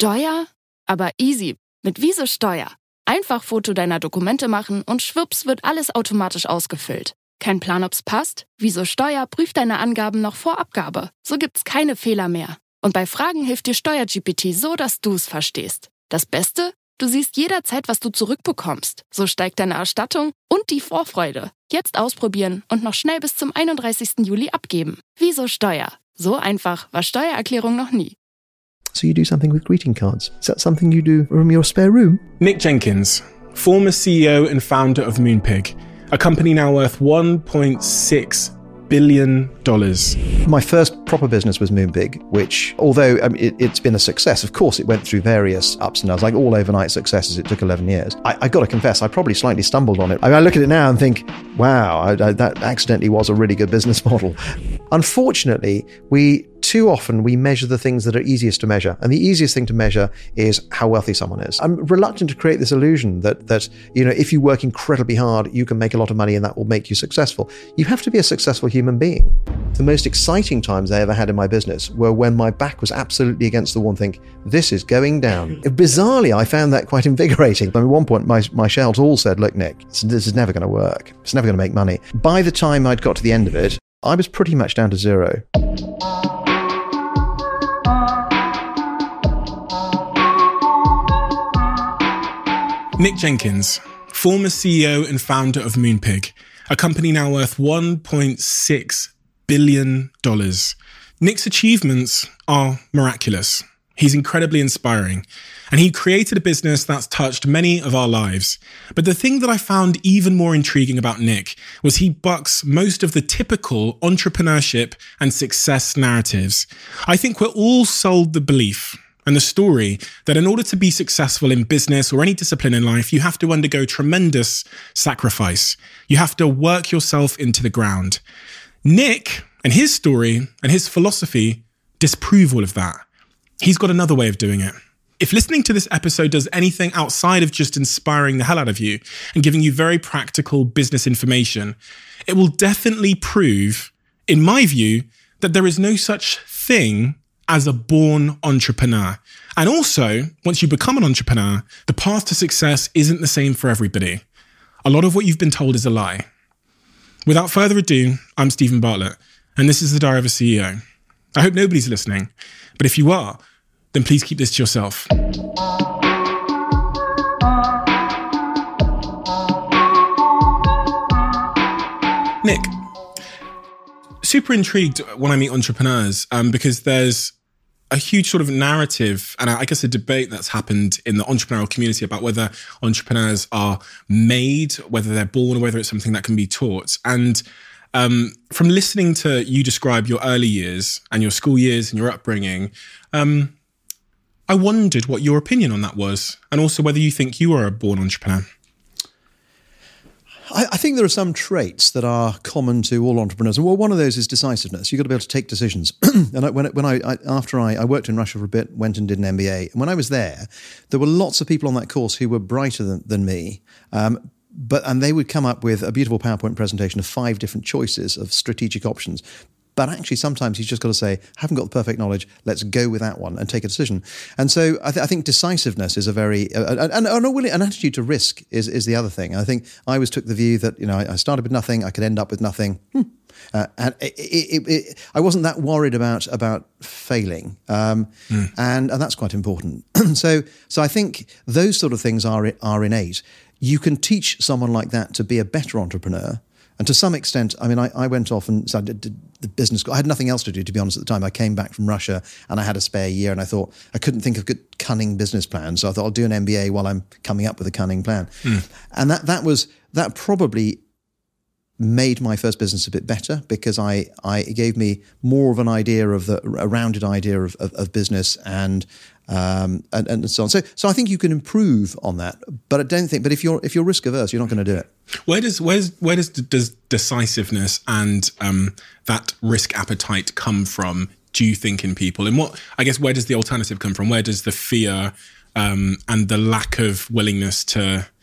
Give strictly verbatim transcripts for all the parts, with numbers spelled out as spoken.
Steuer? Aber easy. Mit Wieso Steuer. Einfach Foto deiner Dokumente machen und schwupps wird alles automatisch ausgefüllt. Kein Plan, ob's passt? Wieso Steuer prüft deine Angaben noch vor Abgabe. So gibt's keine Fehler mehr. Und bei Fragen hilft dir Steuer-G P T so, dass du's verstehst. Das Beste? Du siehst jederzeit, was du zurückbekommst. So steigt deine Erstattung und die Vorfreude. Jetzt ausprobieren und noch schnell bis zum einunddreißigsten Juli abgeben. Wieso Steuer? So einfach war Steuererklärung noch nie. So you do something with greeting cards. Is that something you do from your spare room? Nick Jenkins, former C E O and founder of Moonpig, a company now worth one point six billion dollars. My first proper business was Moonpig, which, although I mean, it, it's been a success, of course it went through various ups and downs, like all overnight successes. It took eleven years. I, I got to confess, I probably slightly stumbled on it. I, mean, I look at it now and think, wow, I, I, that accidentally was a really good business model. Unfortunately, we too often we measure the things that are easiest to measure. And the easiest thing to measure is how wealthy someone is. I'm reluctant to create this illusion that, that, you know, if you work incredibly hard, you can make a lot of money and that will make you successful. You have to be a successful human being. The most exciting times I ever had in my business were when my back was absolutely against the wall and think, this is going down. Bizarrely, I found that quite invigorating. I mean, at one point, my, my shelves all said, look, Nick, this is never going to work. It's never going to make money. By the time I'd got to the end of it, I was pretty much down to zero. Nick Jenkins, former C E O and founder of Moonpig, a company now worth one point six billion dollars. Nick's achievements are miraculous. He's incredibly inspiring, and he created a business that's touched many of our lives. But the thing that I found even more intriguing about Nick was he bucks most of the typical entrepreneurship and success narratives. I think we're all sold the belief and the story that in order to be successful in business or any discipline in life, you have to undergo tremendous sacrifice. You have to work yourself into the ground. Nick and his story and his philosophy disprove all of that. He's got another way of doing it. If listening to this episode does anything outside of just inspiring the hell out of you and giving you very practical business information, it will definitely prove, in my view, that there is no such thing as a born entrepreneur. And also, once you become an entrepreneur, the path to success isn't the same for everybody. A lot of what you've been told is a lie. Without further ado, I'm Stephen Bartlett, and this is the Diary of a C E O. I hope nobody's listening, but if you are, then please keep this to yourself. Nick, super intrigued when I meet entrepreneurs um, because there's a huge sort of narrative and I guess a debate that's happened in the entrepreneurial community about whether entrepreneurs are made, whether they're born, or whether it's something that can be taught. And um, from listening to you describe your early years and your school years and your upbringing, um, I wondered what your opinion on that was, and also whether you think you are a born entrepreneur. I, I think there are some traits that are common to all entrepreneurs. And well, one of those is decisiveness. You've got to be able to take decisions. and I, when, when I, I after I, I worked in Russia for a bit, went and did an M B A. And when I was there, there were lots of people on that course who were brighter than, than me. Um, but and they would come up with a beautiful PowerPoint presentation of five different choices of strategic options. But actually, sometimes you've just got to say, I haven't got the perfect knowledge, let's go with that one and take a decision. And so I, th- I think decisiveness is a very, uh, and, and a willing, an attitude to risk is, is the other thing. I think I always took the view that, you know, I, I started with nothing, I could end up with nothing. Hmm. Uh, and it, it, it, I wasn't that worried about about failing. Um, mm. and, and that's quite important. so so I think those sort of things are are innate. You can teach someone like that to be a better entrepreneur. And to some extent, I mean, I, I went off and so I did, did the business school. I had nothing else to do, to be honest, at the time. I came back from Russia and I had a spare year and I thought I couldn't think of good cunning business plans. So I thought I'll do an M B A while I'm coming up with a cunning plan. Mm. And that that was that probably made my first business a bit better because I, I it gave me more of an idea of the a rounded idea of, of, of business and um and, and so on. So so I think you can improve on that, but I don't think. But if you're if you're risk averse, you're not going to do it. Where does where's where does does decisiveness and um that risk appetite come from? Do you think in people? And what I guess where does the alternative come from? Where does the fear um and the lack of willingness to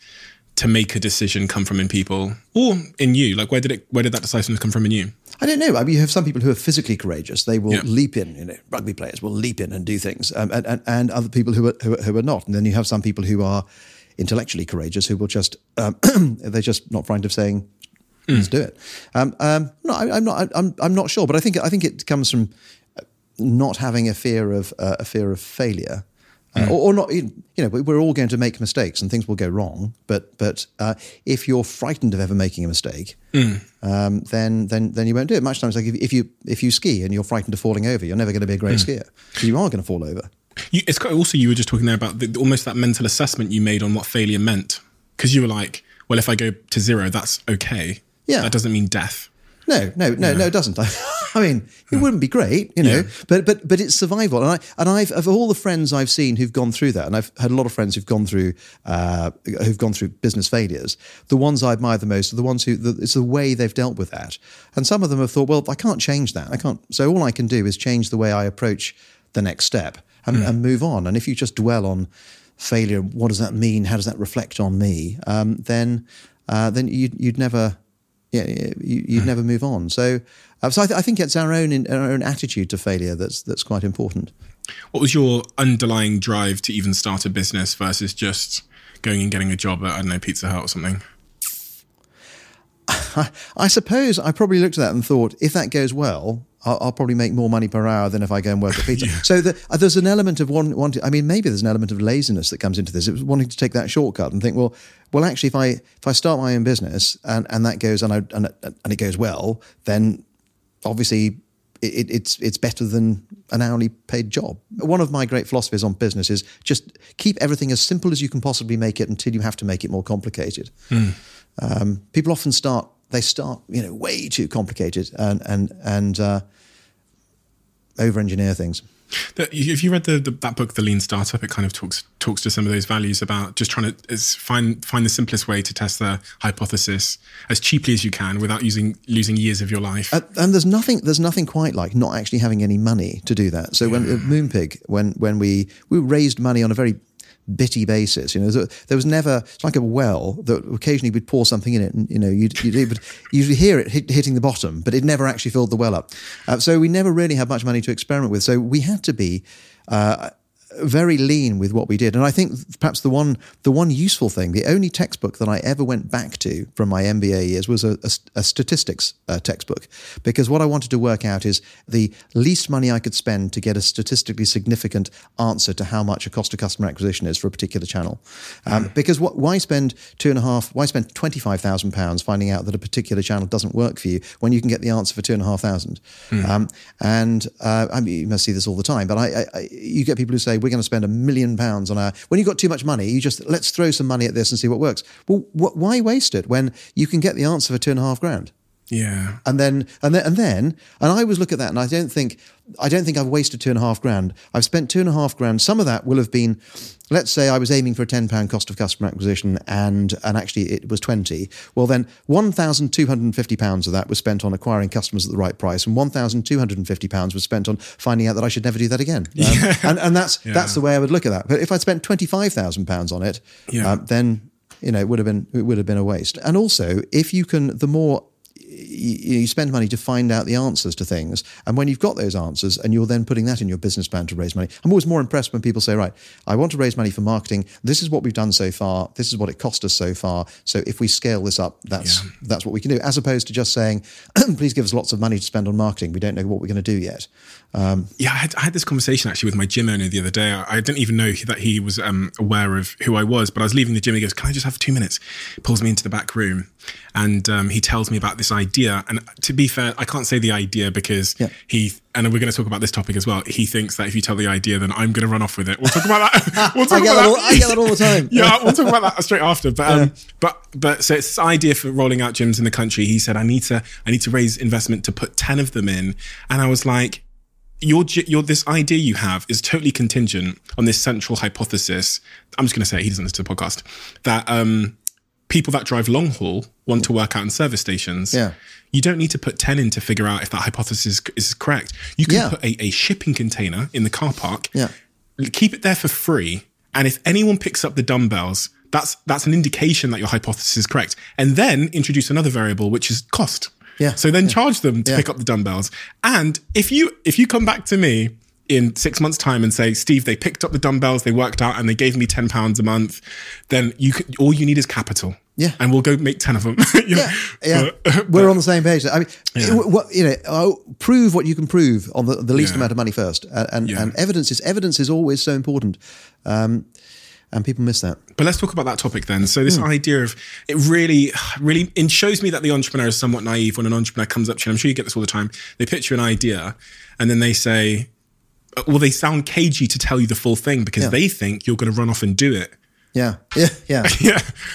to make a decision come from in people or in you? Like, where did it? Where did that decisiveness come from in you? I don't know. I mean, you have some people who are physically courageous. They will Yeah. leap in. You know, rugby players will leap in and do things, um, and, and and other people who are, who are who are not. And then you have some people who are intellectually courageous who will just um, they're just not frightened of saying, "Let's do it." Um, um, no, I, I'm not. I'm I'm not sure, but I think I think it comes from not having a fear of uh, a fear of failure. Uh, or, or not, you know, we're all going to make mistakes and things will go wrong. But but uh, if you're frightened of ever making a mistake, mm. um, then then then you won't do it. Much times, like if, if you if you ski and you're frightened of falling over, you're never going to be a great mm. skier because you are going to fall over. You, it's quite, also you were just talking there about the, almost that mental assessment you made on what failure meant, because you were like, well, if I go to zero, that's okay. Yeah, that doesn't mean death. No, no, no, yeah. no, it doesn't. I mean, it wouldn't be great, you know, yeah. but but but it's survival. And I and I've of all the friends I've seen who've gone through that, and I've had a lot of friends who've gone through uh, who've gone through business failures. The ones I admire the most are the ones who the, it's the way they've dealt with that. And some of them have thought, well, I can't change that. I can't. So all I can do is change the way I approach the next step and, mm. and move on. And if you just dwell on failure, what does that mean? How does that reflect on me? Um, then uh, then you'd, you'd never. Yeah, you, you'd never move on. So, uh, so I, th- I think it's our own our own attitude to failure that's that's quite important. What was your underlying drive to even start a business versus just going and getting a job at, I don't know, Pizza Hut or something? I, I suppose I probably looked at that and thought, if that goes well, I'll, I'll probably make more money per hour than if I go and work at pizza. yeah. So the, uh, there's an element of one, wanting, I mean, maybe there's an element of laziness that comes into this. It was wanting to take that shortcut and think, well, well, actually, if I if I start my own business and, and that goes and I and, and it goes well, then obviously it, it's it's better than an hourly paid job. One of my great philosophies on business is just keep everything as simple as you can possibly make it until you have to make it more complicated. Mm. Um, people often start they start you know way too complicated and and and uh, over-engineer things. If you read the, the, that book, The Lean Startup, it kind of talks talks to some of those values about just trying to is find find the simplest way to test the hypothesis as cheaply as you can without using losing years of your life. Uh, and there's nothing there's nothing quite like not actually having any money to do that. So yeah. when uh, Moonpig, when when we we raised money on a very bitty basis, you know, there was never, it's like a well that occasionally we'd pour something in it and, you know, you'd, you'd, you'd usually hear it hit, hitting the bottom, but it never actually filled the well up. Uh, so we never really had much money to experiment with. So we had to be uh, very lean with what we did. And I think perhaps the one the one useful thing, the only textbook that I ever went back to from my M B A years was a, a, a statistics uh, textbook, because what I wanted to work out is the least money I could spend to get a statistically significant answer to how much a cost of customer acquisition is for a particular channel. Um, mm. Because what, why spend two and a half, why spend twenty-five thousand pounds finding out that a particular channel doesn't work for you when you can get the answer for two and a half thousand? Mm. Um, and uh, I mean, you must see this all the time, but I, I, you get people who say, we're going to spend a million pounds on our, when you've got too much money, you just, let's throw some money at this and see what works. Well, wh- why waste it when you can get the answer for two and a half grand? Yeah. And then, and then, and then, and I always look at that and I don't think, I don't think I've wasted two and a half grand. I've spent two and a half grand. Some of that will have been, let's say I was aiming for a ten pound cost of customer acquisition and, and actually it was twenty. Well then one thousand two hundred fifty pounds of that was spent on acquiring customers at the right price, and one thousand two hundred fifty pounds was spent on finding out that I should never do that again. Um, yeah. And, and that's, yeah. that's the way I would look at that. But if I'd spent twenty-five thousand pounds on it, yeah. um, then, you know, it would have been, it would have been a waste. And also if you can, the more, you spend money to find out the answers to things. And when you've got those answers and you're then putting that in your business plan to raise money, I'm always more impressed when people say, right, I want to raise money for marketing. This is what we've done so far. This is what it cost us so far. So if we scale this up, that's, yeah. that's what we can do. As opposed to just saying, please give us lots of money to spend on marketing. We don't know what we're going to do yet. Um, yeah, I had, I had this conversation actually with my gym owner the other day. I, I didn't even know that he was um, aware of who I was, but I was leaving the gym and he goes, can I just have two minutes? He pulls me into the back room and um, he tells me about this idea. And to be fair, I can't say the idea because yeah. he, and we're going to talk about this topic as well, he thinks that if you tell the idea, then I'm going to run off with it. We'll talk about that. We'll talk I, get about that all, that. I get that all the time. Yeah, we'll talk about that straight after. But, um, yeah. but, but so it's this idea for rolling out gyms in the country. He said, I need to, I need to raise investment to put ten of them in. And I was like, Your, your, this idea you have is totally contingent on this central hypothesis. I'm just going to say it, he doesn't listen to the podcast, that um, people that drive long haul want to work out in service stations. Yeah. You don't need to put ten in to figure out if that hypothesis is correct. You can yeah. put a, a shipping container in the car park, yeah. keep it there for free. And if anyone picks up the dumbbells That's that's an indication that your hypothesis is correct. And then introduce another variable, which is cost. Yeah. So then yeah. charge them to yeah. pick up the dumbbells. And if you if you come back to me in six months' time and say, Steve, they picked up the dumbbells, they worked out, and they gave me ten pounds a month, then you could, all you need is capital. Yeah. And we'll go make ten of them. you know? Yeah. yeah. But, We're but, on the same page. I mean, yeah. what, you know, oh, prove what you can prove on the, the least Yeah. amount of money first. And, and, Yeah. and evidence is evidence is always so important. Um, and people miss that. But let's talk about that topic then. So this mm. idea of it really, really, it shows me that the entrepreneur is somewhat naive when an entrepreneur comes up to you. I'm sure you get this all the time. They pitch you an idea and then they say, well, they sound cagey to tell you the full thing because yeah. they think you're going to run off and do it. Yeah, yeah, yeah. yeah.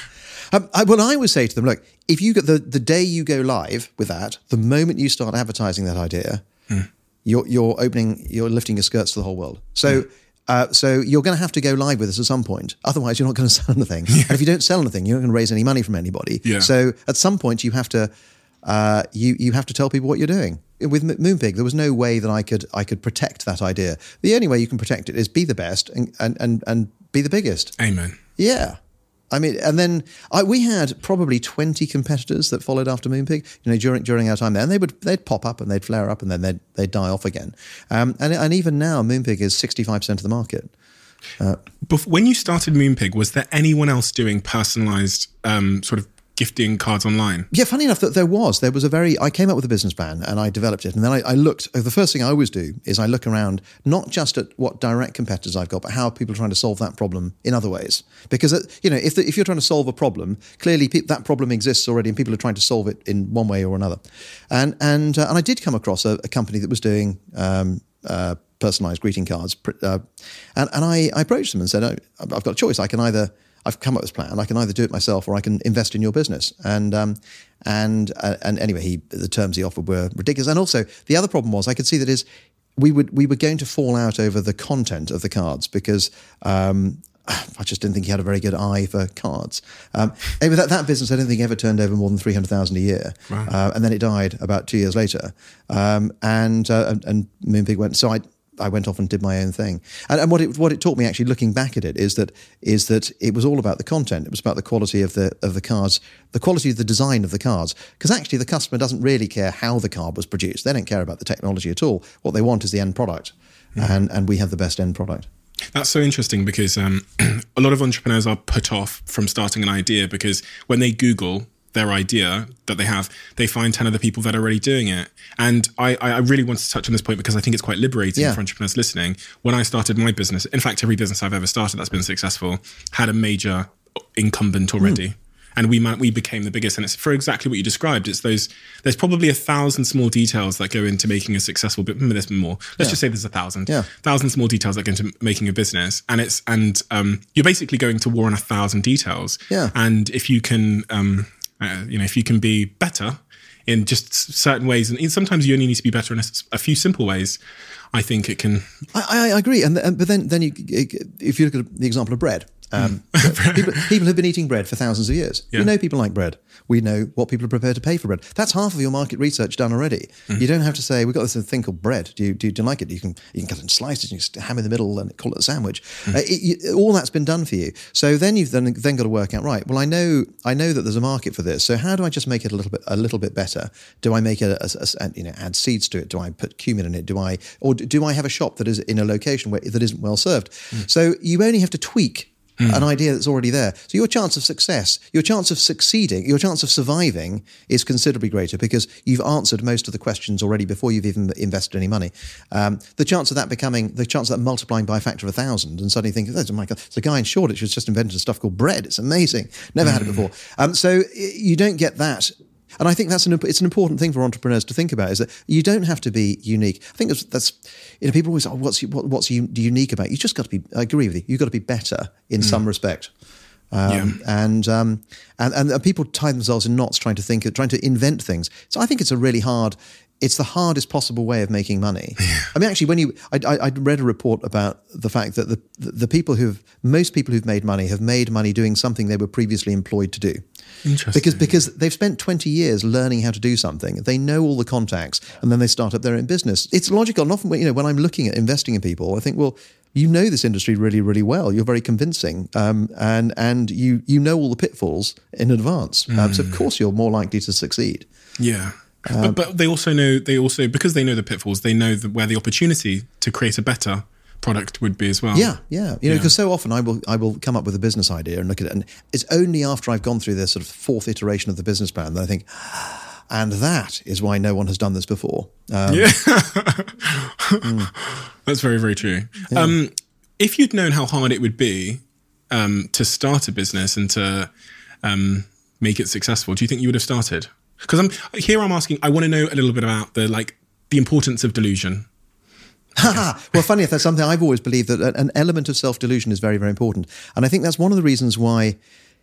Um, I, well, I would say to them, look, if you get the, the day you go live with that, the moment you start advertising that idea, mm. you're, you're opening, you're lifting your skirts to the whole world. So, mm. uh, so you're going to have to go live with this at some point. Otherwise, you're not going to sell anything. Yeah. And if you don't sell anything, you're not going to raise any money from anybody. Yeah. So at some point, you have to, uh, you you have to tell people what you're doing. With Moonpig, there was no way that I could I could protect that idea. The only way you can protect it is be the best and and and, and be the biggest. Amen. Yeah. I mean, and then I, we had probably twenty competitors that followed after Moonpig, you know, during during our time there, and they would they'd pop up and they'd flare up and then they'd they'd die off again. Um, and and even now, Moonpig is sixty-five percent of the market. Uh, but when you started Moonpig, was there anyone else doing personalized um, sort of gifting cards online? Yeah, funny enough that there was. There was a very, I came up with a business plan and I developed it. And then I, I looked, the first thing I always do is I look around, not just at what direct competitors I've got, but how people are trying to solve that problem in other ways. Because, you know, if the, if you're trying to solve a problem, clearly pe- that problem exists already and people are trying to solve it in one way or another. And and uh, and I did come across a, a company that was doing um, uh, personalized greeting cards. Uh, and, and I, I approached them and said, oh, I've got a choice. I can either... I've come up with this plan. I can either do it myself or I can invest in your business. And um, and uh, and anyway, he the terms he offered were ridiculous. And also, the other problem was I could see that is we would we were going to fall out over the content of the cards because um, I just didn't think he had a very good eye for cards. Um, anyway, that, that business I don't think ever turned over more than three hundred thousand a year, wow. uh, and then it died about two years later. Um, and, uh, and and Moonpig went. So I. I went off and did my own thing, and, and what it what it taught me actually, looking back at it, is that is that it was all about the content. It was about the quality of the of the cards, the quality of the design of the cards. Because actually, the customer doesn't really care how the card was produced. They don't care about the technology at all. What they want is the end product, mm-hmm. and and we have the best end product. That's so interesting because um, a lot of entrepreneurs are put off from starting an idea because when they Google their idea that they have, they find ten other people that are already doing it. And I, I really want to touch on this point because I think it's quite liberating yeah. for entrepreneurs listening. When I started my business, in fact, every business I've ever started that's been successful had a major incumbent already. Mm. And we we became the biggest. And it's for exactly what you described. It's those, there's probably a thousand small details that go into making a successful, but there's more. Let's yeah. just say there's a thousand. Yeah. Thousand small details that go into making a business. And it's, and um, you're basically going to war on a thousand details. Yeah. And if you can, um, uh, you know, if you can be better in just certain ways, and sometimes you only need to be better in a, a few simple ways, I think it can. I, I agree. And, and but then, then you, if you look at the example of bread, Um, people, people have been eating bread for thousands of years. Yeah. We know people like bread. We know what people are prepared to pay for bread. That's half of your market research done already. Mm. You don't have to say, we've got this thing called bread. Do you, do you, do you like it? You can you can cut it in slices, you can ham in the middle and call it a sandwich. Mm. Uh, it, you, all that's been done for you. So then you've then, then got to work out, right, well, I know I know that there's a market for this. So how do I just make it a little bit a little bit better? Do I make it, a, a, a, you know, add seeds to it? Do I put cumin in it? Do I, or do I have a shop that is in a location where that isn't well served? Mm. So you only have to tweak Mm. an idea that's already there. So your chance of success, your chance of succeeding, your chance of surviving is considerably greater because you've answered most of the questions already before you've even invested any money. Um, the chance of that becoming, the chance of that multiplying by a factor of a thousand and suddenly thinking, oh my God, there's a guy in Shoreditch who's just invented stuff called bread. It's amazing. Never mm. had it before. Um, so you don't get that. And I think that's an it's an important thing for entrepreneurs to think about, is that you don't have to be unique. I think that's, that's you know, people always say, oh, what's what, what's unique about it? You just got to be. I agree with you. You've got to be better in mm. some respect. Um, yeah. and, um, and and people tie themselves in knots trying to think, trying to invent things. So I think it's a really hard. It's the hardest possible way of making money. Yeah. I mean, actually, when you, I, I, I read a report about the fact that the the people who've most people who've made money have made money doing something they were previously employed to do. Interesting. Because because they've spent twenty years learning how to do something. They know all the contacts, and then they start up their own business. It's logical. And often, you know, when I'm looking at investing in people, I think, well, you know this industry really, really well. You're very convincing, um, and and you you know all the pitfalls in advance. Mm. Um, so of course you're more likely to succeed. Yeah, um, but, but they also know they also because they know the pitfalls. They know the, where the opportunity to create a better product would be as well. Yeah, yeah. You know, because yeah. so often I will I will come up with a business idea and look at it, and it's only after I've gone through this sort of fourth iteration of the business plan that I think, and that is why no one has done this before. Um, yeah, mm. That's very, very true. Yeah. Um, if you'd known how hard it would be um, to start a business and to um, make it successful, do you think you would have started? Because I'm here. I'm asking. I want to know a little bit about the like the importance of delusion. Well, funny if that's something I've always believed, that an element of self-delusion is very, very important, and I think that's one of the reasons why.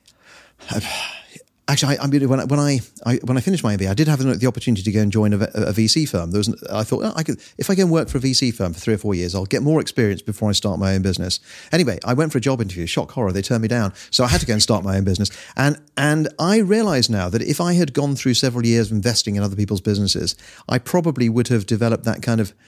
Actually, I, I mean, when I, when I, I when I finished my M B A, I did have the opportunity to go and join a, a V C firm. There was, an, I thought, oh, I could, if I go and work for a V C firm for three or four years, I'll get more experience before I start my own business. Anyway, I went for a job interview. Shock horror, they turned me down, so I had to go and start my own business. And and I realise now that if I had gone through several years of investing in other people's businesses, I probably would have developed that kind of.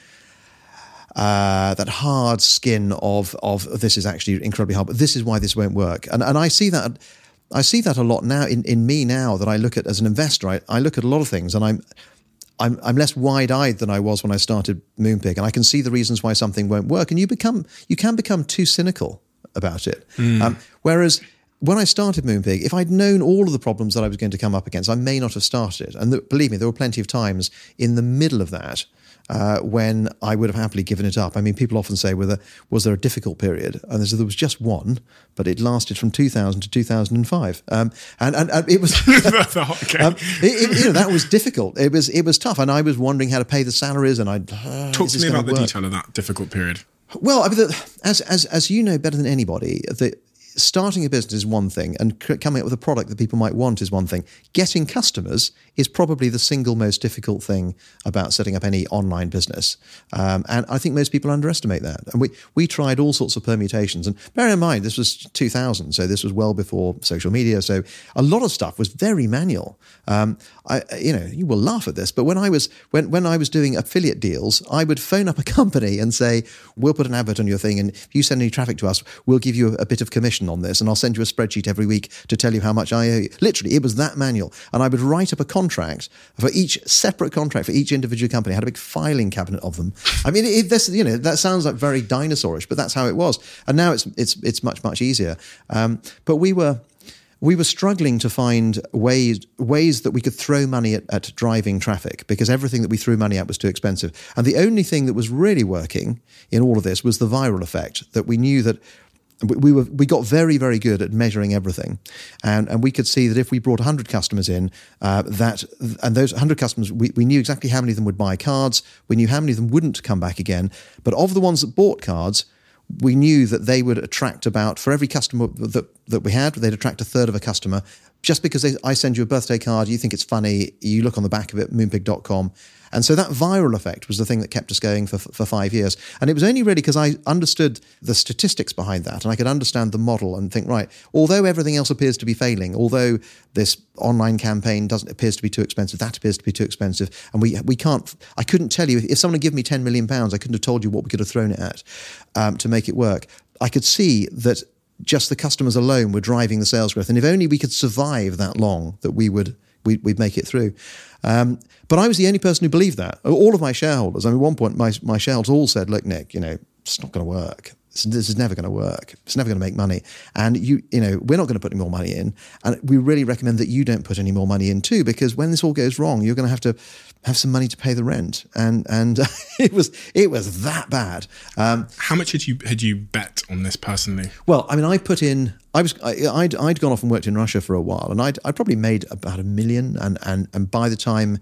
Uh, that hard skin of of this is actually incredibly hard, but this is why this won't work. And and I see that I see that a lot now in, in me now that I look at as an investor. I, I look at a lot of things, and I'm I'm I'm less wide-eyed than I was when I started Moonpig, and I can see the reasons why something won't work. And you become you can become too cynical about it. Mm. Um, whereas when I started Moonpig, if I'd known all of the problems that I was going to come up against, I may not have started it. And the, believe me, there were plenty of times in the middle of that. Uh, when I would have happily given it up. I mean, people often say, "Whether was there a difficult period?" And there was just one, but it lasted from two thousand to two thousand five, um, and, and and it was okay. um, it, it, you know, that was difficult. It was it was tough, and I was wondering how to pay the salaries. And I uh, talk to me about the detail of that difficult period. Well, I mean, the, as as as you know better than anybody, the. Starting a business is one thing, and coming up with a product that people might want is one thing. Getting customers is probably the single most difficult thing about setting up any online business. Um, and I think most people underestimate that. And we, we tried all sorts of permutations. And bear in mind, this was two thousand, so this was well before social media. So a lot of stuff was very manual. Um, I, you know, you will laugh at this, but when I was when, when I was doing affiliate deals, I would phone up a company and say, "We'll put an advert on your thing, and if you send any traffic to us, we'll give you a, a bit of commission on this, and I'll send you a spreadsheet every week to tell you how much I owe you." Literally, it was that manual. And I would write up a contract for each separate contract for each individual company. I had a big filing cabinet of them. I mean, it, this, you know, that sounds like very dinosaurish, but that's how it was. And now it's it's it's much much easier. Um, but we were. We were struggling to find ways ways that we could throw money at, at driving traffic, because everything that we threw money at was too expensive. And the only thing that was really working in all of this was the viral effect, that we knew that we were we got very, very good at measuring everything. And and we could see that if we brought one hundred customers in, uh, that and those one hundred customers, we, we knew exactly how many of them would buy cards. We knew how many of them wouldn't come back again. But of the ones that bought cards, we knew that they would attract about, for every customer that, that we had, they'd attract a third of a customer. Just because they, I send you a birthday card, you think it's funny, you look on the back of it, moonpig dot com. And so that viral effect was the thing that kept us going for for five years. And it was only really because I understood the statistics behind that, and I could understand the model and think, right, although everything else appears to be failing, although this online campaign doesn't appears to be too expensive, that appears to be too expensive, and we we can't, I couldn't tell you, if someone had given me ten million pounds, I couldn't have told you what we could have thrown it at um, to make it work. I could see that just the customers alone were driving the sales growth. And if only we could survive that long, that we would we, we'd make it through. Um, but I was the only person who believed that. All of my shareholders, I mean, at one point, my, my shareholders all said, "Look, Nick, you know, it's not going to work. This, this is never going to work. It's never going to make money. And, you you know, we're not going to put any more money in. And we really recommend that you don't put any more money in too, because when this all goes wrong, you're going to have to have some money to pay the rent." And and uh, it was it was that bad. Um, How much had you had you bet on this personally? Well, I mean, I put in. I was I, I'd I'd gone off and worked in Russia for a while, and I'd I probably made about a million. And and and by the time.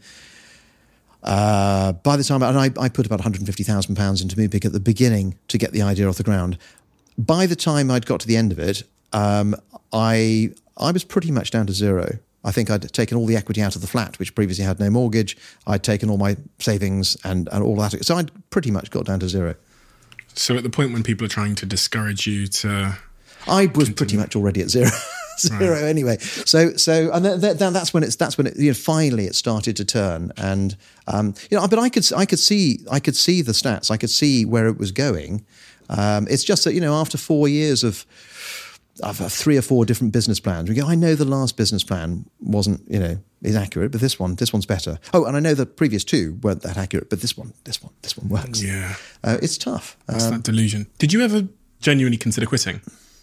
Uh, by the time, and I, I put about one hundred fifty thousand pounds into Moonpig at the beginning to get the idea off the ground. By the time I'd got to the end of it, um, I I was pretty much down to zero. I think I'd taken all the equity out of the flat, which previously had no mortgage. I'd taken all my savings and, and all that. So I'd pretty much got down to zero. So at the point when people are trying to discourage you to... I was continue. pretty much already at zero. Zero right. Anyway, so so and then, then that's when it's that's when it, you know, finally it started to turn, and um, you know, but I could I could see I could see the stats, I could see where it was going, Um, it's just that, you know, after four years of, of three or four different business plans, we go, I know the last business plan wasn't, you know, is accurate, but this one, this one's better. Oh, and I know the previous two weren't that accurate, but this one, this one, this one works. Yeah. Uh, it's tough. That's um, that delusion. Did you ever genuinely consider quitting?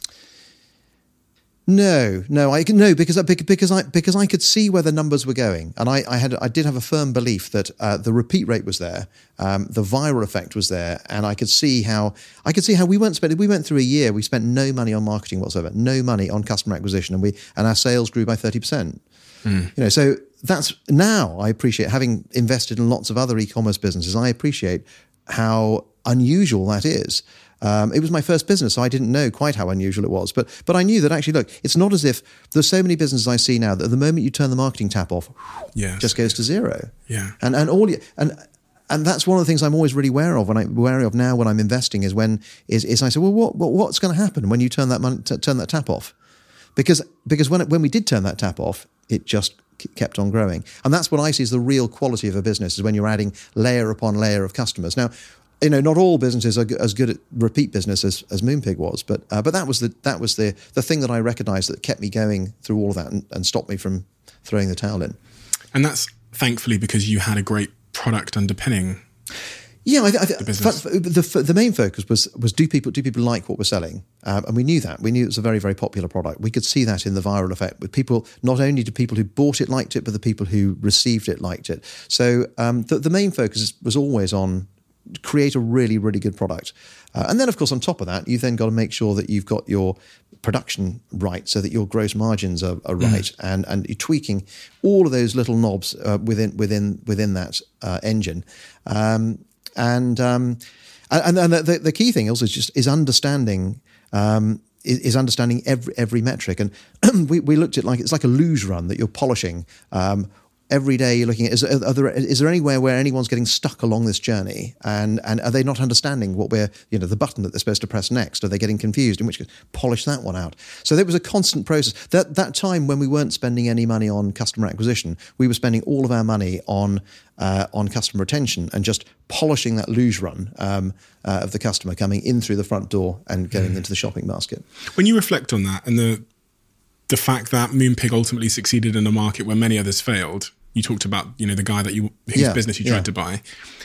No, no, I no because I, because I because I could see where the numbers were going, and I, I had I did have a firm belief that uh, the repeat rate was there, um, the viral effect was there, and I could see how I could see how we weren't spending. We went through a year, we spent no money on marketing whatsoever, no money on customer acquisition, and we and our sales grew by thirty percent. Mm. You know, so that's now I appreciate, having invested in lots of other e-commerce businesses, I appreciate how unusual that is. Um, it was my first business, so I didn't know quite how unusual it was. But but I knew that actually, look, it's not as if there's so many businesses I see now that the moment you turn the marketing tap off, yeah, just goes to zero. Yeah, and and all you, and and that's one of the things I'm always really wary of when I wary of now when I'm investing is when is is I say, well, what, what what's going to happen when you turn that money, t- turn that tap off? Because because when it, when we did turn that tap off, it just kept on growing, and that's what I see as the real quality of a business, is when you're adding layer upon layer of customers. Now, you know, not all businesses are as good at repeat business as, as Moonpig was, but uh, but that was the that was the the thing that I recognised that kept me going through all of that and, and stopped me from throwing the towel in. And that's thankfully because you had a great product underpinning. Yeah, I, I, the business. The, the, the main focus was was do people do people like what we're selling, um, and we knew that. We knew it was a very very popular product. We could see that in the viral effect with people. Not only did people who bought it liked it, but the people who received it liked it. So um, the, the main focus was always on create a really, really good product. Uh, and then, of course, on top of that, you've then got to make sure that you've got your production right so that your gross margins are, are right, mm. and, and you're tweaking all of those little knobs uh, within within within that uh, engine. Um, and um, and, and the, the key thing also is just is understanding um, is, is understanding every every metric. And we, we looked at like it's like a luge run that you're polishing. Um, Every day you're looking at, is, are there, is there anywhere where anyone's getting stuck along this journey? And and are they not understanding what we're, you know, the button that they're supposed to press next? Are they getting confused? In which case, polish that one out. So there was a constant process. That that time when we weren't spending any money on customer acquisition, we were spending all of our money on uh, on customer retention and just polishing that luge run um, uh, of the customer coming in through the front door and getting mm. into the shopping basket. When you reflect on that and the the fact that Moonpig ultimately succeeded in a market where many others failed, you talked about, you know, the guy that you, whose yeah, business you tried yeah. to buy.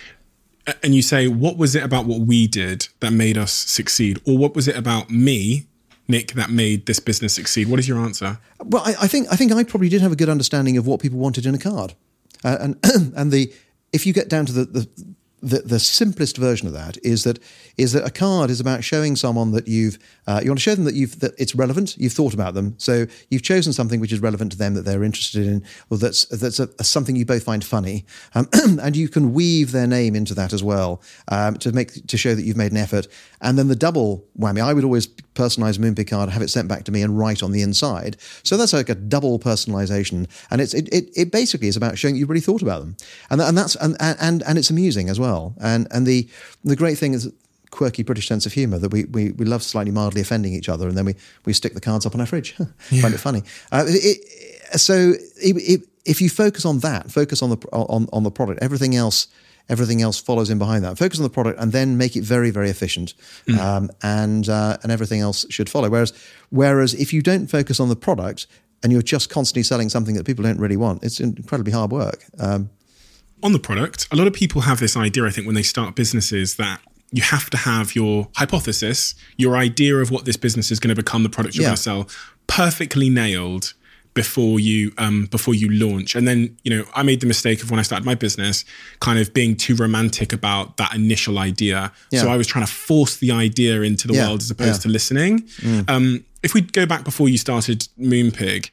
And you say, what was it about what we did that made us succeed? Or what was it about me, Nick, that made this business succeed? What is your answer? Well, I, I think I think I probably did have a good understanding of what people wanted in a card. Uh, and and the if you get down to the, the the the simplest version of that is that is that a card is about showing someone that you've uh, you want to show them that you've that it's relevant, you've thought about them, so you've chosen something which is relevant to them that they're interested in, or that's that's a, a something you both find funny, um, and you can weave their name into that as well um, to make to show that you've made an effort. And then the double whammy, I would always personalize a Moonpig card, have it sent back to me, and write on the inside. So that's like a double personalization, and it's it it, it basically is about showing you really thought about them, and and that's and and and it's amusing as well. And and the the great thing is quirky British sense of humour that we, we we love slightly mildly offending each other, and then we, we stick the cards up on our fridge. Yeah. Find it funny. Uh, it, it, so it, it, if you focus on that, focus on the on on the product, everything else everything else follows in behind that. Focus on the product and then make it very very efficient, mm. um, and uh, and everything else should follow. Whereas whereas if you don't focus on the product and you're just constantly selling something that people don't really want, it's incredibly hard work. Um, On the product, a lot of people have this idea, I think, when they start businesses, that you have to have your hypothesis, your idea of what this business is going to become, the product you're yeah. going to sell, perfectly nailed before you um, before you launch. And then, you know, I made the mistake of when I started my business, kind of being too romantic about that initial idea. Yeah. So I was trying to force the idea into the yeah. world as opposed yeah. to listening. Mm. Um, if we go back before you started Moonpig,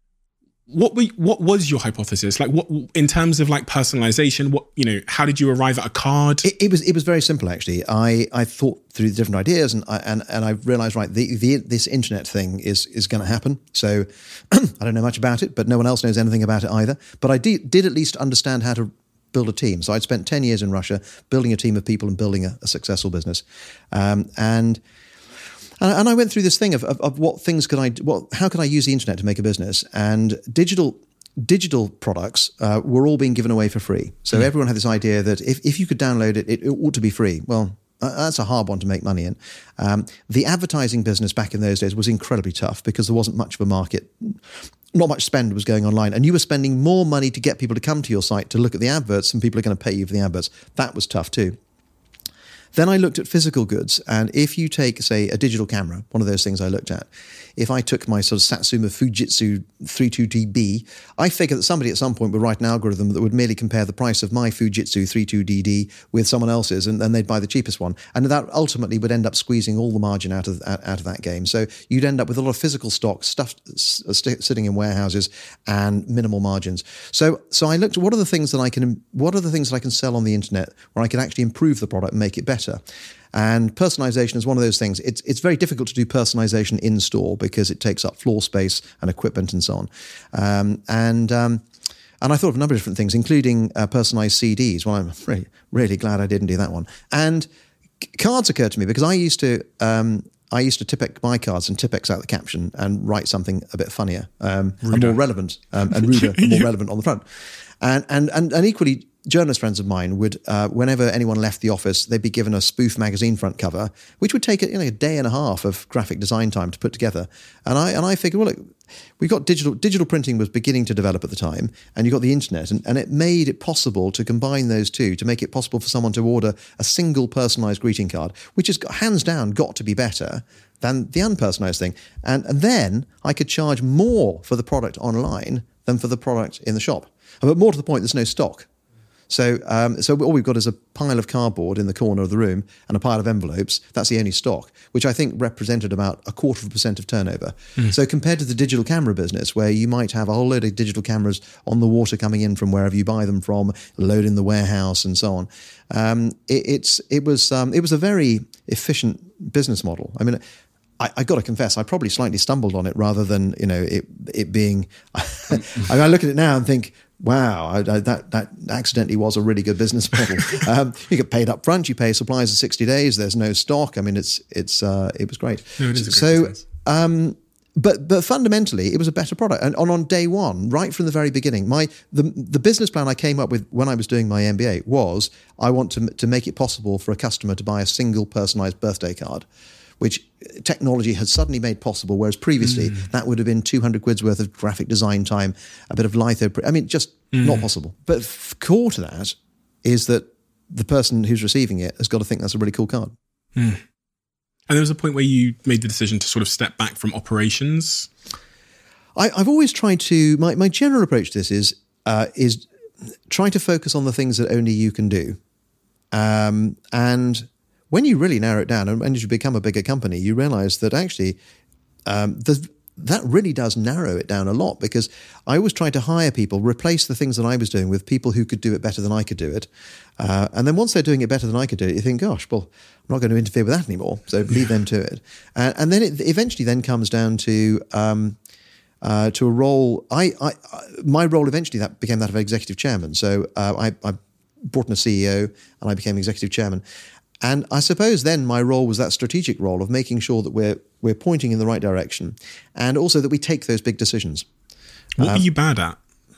What were, what was your hypothesis? Like, what in terms of like personalization? What you know? How did you arrive at a card? It, it was it was very simple actually. I, I thought through the different ideas, and I, and and I realized right the, the this internet thing is is going to happen. So I don't know much about it, but no one else knows anything about it either. But I did did at least understand how to build a team. So I'd spent ten years in Russia building a team of people and building a, a successful business, um, and. And I went through this thing of, of, of what things could I, what, how could I use the internet to make a business? And digital digital products uh, were all being given away for free. So mm. everyone had this idea that if, if you could download it, it, it ought to be free. Well, Uh, that's a hard one to make money in. Um, the advertising business back in those days was incredibly tough because there wasn't much of a market. Not much spend was going online, and you were spending more money to get people to come to your site to look at the adverts, and people are going to pay you for the adverts. That was tough too. Then I looked at physical goods, and if you take, say, a digital camera, one of those things I looked at, if I took my sort of Satsuma Fujitsu thirty-two D B, I figured that somebody at some point would write an algorithm that would merely compare the price of my Fujitsu thirty-two D D with someone else's, and then they'd buy the cheapest one. And that ultimately would end up squeezing all the margin out of out of that game. So you'd end up with a lot of physical stock, stuff st- sitting in warehouses, and minimal margins. So so I looked at what are the things that I can what are the things that I can sell on the internet where I can actually improve the product and make it better. And personalization is one of those things. It's it's very difficult to do personalization in store because it takes up floor space and equipment and so on. Um, and um, and I thought of a number of different things, including uh, personalized C Ds. Well, I'm really, really glad I didn't do that one. And c- cards occurred to me because I used to um, I used to Tipex my cards and Tipex out the caption and write something a bit funnier um, and more relevant um, and ruder, and more relevant on the front. And and and, and equally, journalist friends of mine would, uh, whenever anyone left the office, they'd be given a spoof magazine front cover, which would take you know, a day and a half of graphic design time to put together. And I and I figured, well, look, we got digital digital printing was beginning to develop at the time, and you got the internet, and, and it made it possible to combine those two to make it possible for someone to order a single personalised greeting card, which has got, hands down got to be better than the unpersonalised thing. And, and then I could charge more for the product online than for the product in the shop. But more to the point, there's no stock. So um, so all we've got is a pile of cardboard in the corner of the room and a pile of envelopes. That's the only stock, which I think represented about a quarter of a percent of turnover. Mm. So compared to the digital camera business, where you might have a whole load of digital cameras on the water coming in from wherever you buy them from, load in the warehouse and so on, um, it, it's it was um, it was a very efficient business model. I mean, I, I got to confess, I probably slightly stumbled on it rather than you know it it being. I, mean, I look at it now and think, wow, I, I, that that accidentally was a really good business model. um, you get paid up front, you pay suppliers for sixty days. There's no stock. I mean, it's it's uh, it was great. No, it is a great so, business. um, but but fundamentally, it was a better product. And on, on day one, right from the very beginning, my the the business plan I came up with when I was doing my M B A was I want to to make it possible for a customer to buy a single personalised birthday card, which technology had suddenly made possible, whereas previously mm. that would have been two hundred quid's worth of graphic design time, a bit of litho. I mean, just mm. not possible. But f- core to that is that the person who's receiving it has got to think that's a really cool card. Mm. And there was a point where you made the decision to sort of step back from operations. I, I've always tried to, my, my general approach to this is, uh, is try to focus on the things that only you can do. Um, and when you really narrow it down and, and as you become a bigger company, you realize that actually um, the, that really does narrow it down a lot, because I always tried to hire people, replace the things that I was doing with people who could do it better than I could do it. Uh, and then once they're doing it better than I could do it, you think, gosh, well, I'm not going to interfere with that anymore. So leave yeah. them to it. Uh, and then it eventually then comes down to um, uh, to a role. I, I, I my role eventually that became that of executive chairman. So uh, I, I brought in a C E O and I became executive chairman. And I suppose then my role was that strategic role of making sure that we're we're pointing in the right direction, and also that we take those big decisions. What um, are you bad at?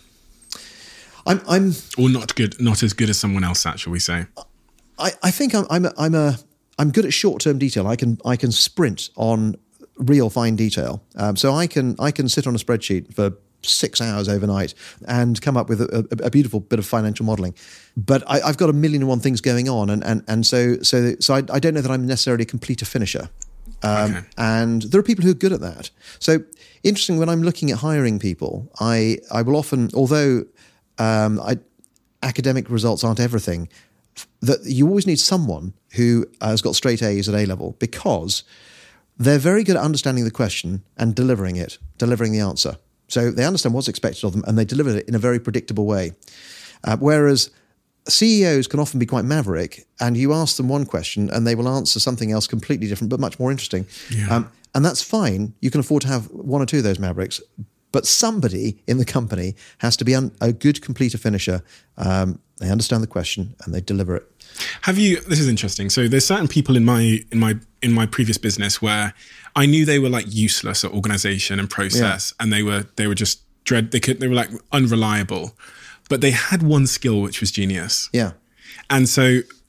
I'm, I'm, or not good, not as good as someone else at, shall we say? I, I think I'm, I'm, a, I'm a, I'm good at short-term detail. I can, I can sprint on real fine detail. Um, so I can, I can sit on a spreadsheet for six hours overnight and come up with a, a, a beautiful bit of financial modelling. But I, I've got a million and one things going on, and and and so so so I, I don't know that I'm necessarily a complete a finisher. Um, okay. And there are people who are good at that. So interesting, when I'm looking at hiring people, I I will often, although um, I, academic results aren't everything, that you always need someone who has got straight A's at A level, because they're very good at understanding the question and delivering it, delivering the answer. So they understand what's expected of them and they deliver it in a very predictable way. Uh, whereas C E Os can often be quite maverick, and you ask them one question and they will answer something else completely different but much more interesting. Yeah. Um, and that's fine. You can afford to have one or two of those mavericks, but somebody in the company has to be un- a good completer finisher. Um, they understand the question and they deliver it. Have you? This is interesting. So there's certain people in my in my in my previous business where I knew they were like useless at organization and process, yeah. and they were they were just dread. They could they were like unreliable, but they had one skill which was genius. Yeah. And so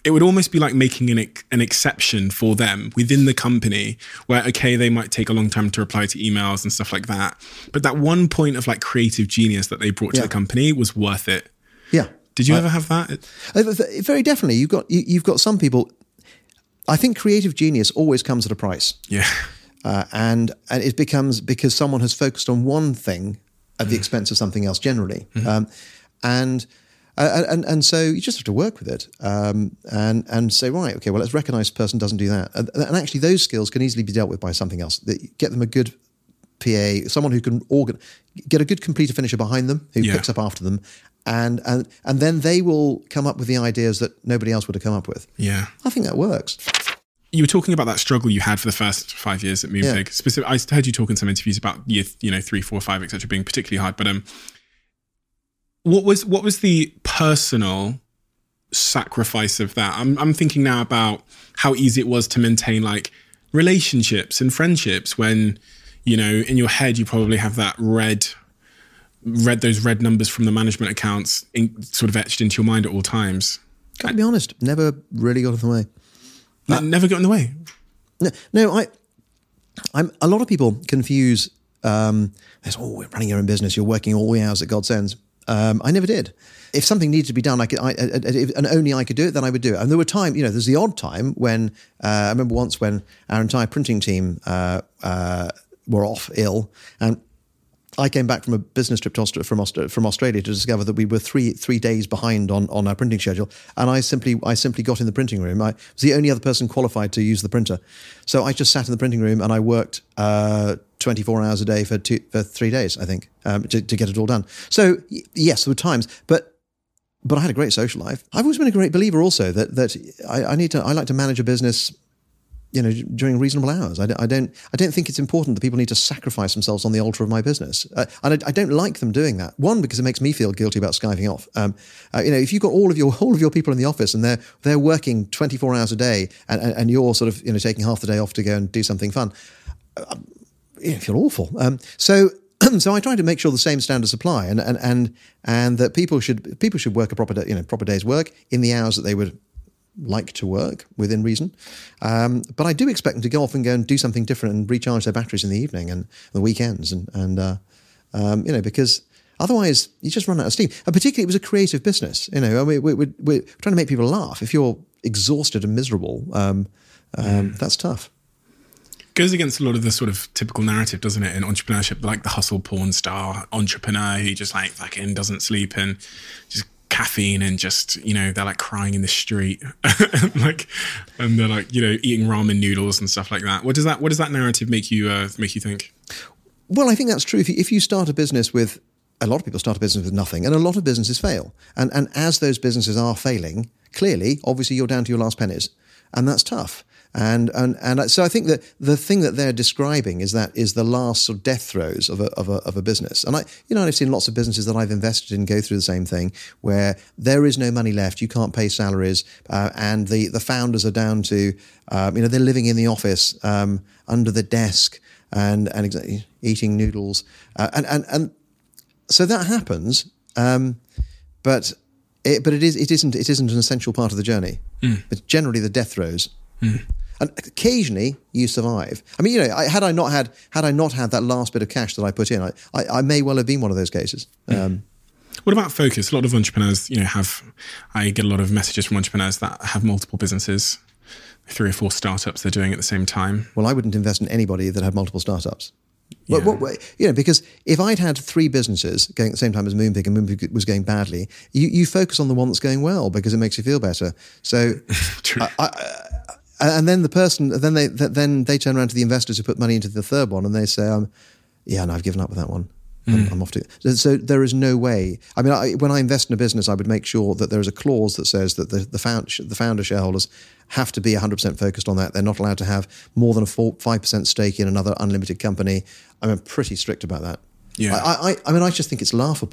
it would almost be like making an an exception for them within the company where, okay, they might take a long time to reply to emails and stuff like that. But that one point of like creative genius that they brought to yeah. the company was worth it. Yeah. Did you I, ever have that? Very definitely. You've got, you, you've got some people, I think creative genius always comes at a price. Yeah. Uh, and, and it becomes because someone has focused on one thing at the expense of something else generally. Mm-hmm. Um, and, uh, and and so you just have to work with it um, and and say, right, okay, well, let's recognize this person doesn't do that. And, and actually those skills can easily be dealt with by something else. Get them a good P A, someone who can organ, get a good completer finisher behind them, who yeah. picks up after them, and, and and then they will come up with the ideas that nobody else would have come up with. Yeah. I think that works. You were talking about that struggle you had for the first five years at Moonpig. Yeah. Specific, I heard you talk in some interviews about year, you know, three, four, five, et cetera, being particularly hard. But um, what was what was the personal sacrifice of that? I'm I'm thinking now about how easy it was to maintain like relationships and friendships when, you know, in your head you probably have that red, red those red numbers from the management accounts in, sort of etched into your mind at all times. Got to be honest, never really got in the way. Uh, never got in the way. No, no. I, I'm. A lot of people confuse. Um, as, oh, we're running your own business. You're working all the hours that God sends. Um, I never did. If something needed to be done, I could, I, I, I, and only I could do it, then I would do it. And there were times, you know, there's the odd time when uh, I remember once when our entire printing team uh, uh, were off ill, and I came back from a business trip to Aust- from, Aust- from Australia to discover that we were three three days behind on, on our printing schedule, and I simply I simply got in the printing room. I was the only other person qualified to use the printer, so I just sat in the printing room and I worked uh, twenty-four hours a day for two, for three days, I think, um, to, to get it all done. So y- yes, there were times, but but I had a great social life. I've always been a great believer also that that I, I need to I like to manage a business, you know, during reasonable hours. I don't, I don't, I don't think it's important that people need to sacrifice themselves on the altar of my business. Uh, and I, I don't like them doing that. One, because it makes me feel guilty about skiving off. Um, uh, you know, if you've got all of your all of your people in the office and they're they're working twenty-four hours a day, and, and, and you're sort of, you know, taking half the day off to go and do something fun, uh, you feel awful. Um, so. So I try to make sure the same standards apply, and and and and that people should people should work a proper day, you know proper day's work in the hours that they would like to work within reason. Um, but I do expect them to go off and go and do something different and recharge their batteries in the evening and the weekends, and and uh, um, you know because otherwise you just run out of steam. And particularly it was a creative business. You know, we, we, we, we're trying to make people laugh. If you're exhausted and miserable, um, um, mm. that's tough. Goes against a lot of the sort of typical narrative, doesn't it, in entrepreneurship, like the hustle porn star entrepreneur who just like fucking doesn't sleep and just caffeine and just, you know, they're like crying in the street, like, and they're like, you know, eating ramen noodles and stuff like that. What does that, what does that narrative make you, uh, make you think? Well, I think that's true. If you, if you start a business with, a lot of people start a business with nothing, and a lot of businesses fail. And and as those businesses are failing, clearly, obviously you're down to your last pennies, and that's tough. And and and so I think that the thing that they're describing is that is the last sort of death throes of a of a of a business. And I, you know, I've seen lots of businesses that I've invested in go through the same thing, where there is no money left, you can't pay salaries, uh, and the the founders are down to, um, you know, they're living in the office um, under the desk and and exactly eating noodles, uh, and and and so that happens, um, but it, but it is it isn't it isn't an essential part of the journey. Mm. It's generally the death throes. Mm. And occasionally you survive. I mean, you know, I, had I not had had I not had that last bit of cash that I put in, I, I, I may well have been one of those cases. Um, what about focus? A lot of entrepreneurs, you know, have I get a lot of messages from entrepreneurs that have multiple businesses, three or four startups they're doing at the same time. Well, I wouldn't invest in anybody that had multiple startups. Yeah. Well, what, you know, because if I'd had three businesses going at the same time as Moonpig and Moonpig was going badly, you, you focus on the one that's going well because it makes you feel better. So, True. I, I, and then the person, then they then they turn around to the investors who put money into the third one, and they say, um, "Yeah, no, I've given up with that one. I'm, mm. I'm off to." So there is no way. I mean, I, when I invest in a business, I would make sure that there is a clause that says that the the, found, the founder shareholders have to be one hundred percent focused on that. They're not allowed to have more than a four, five percent stake in another unlimited company. I'm pretty strict about that. Yeah. I, I, I mean, I just think it's laughable.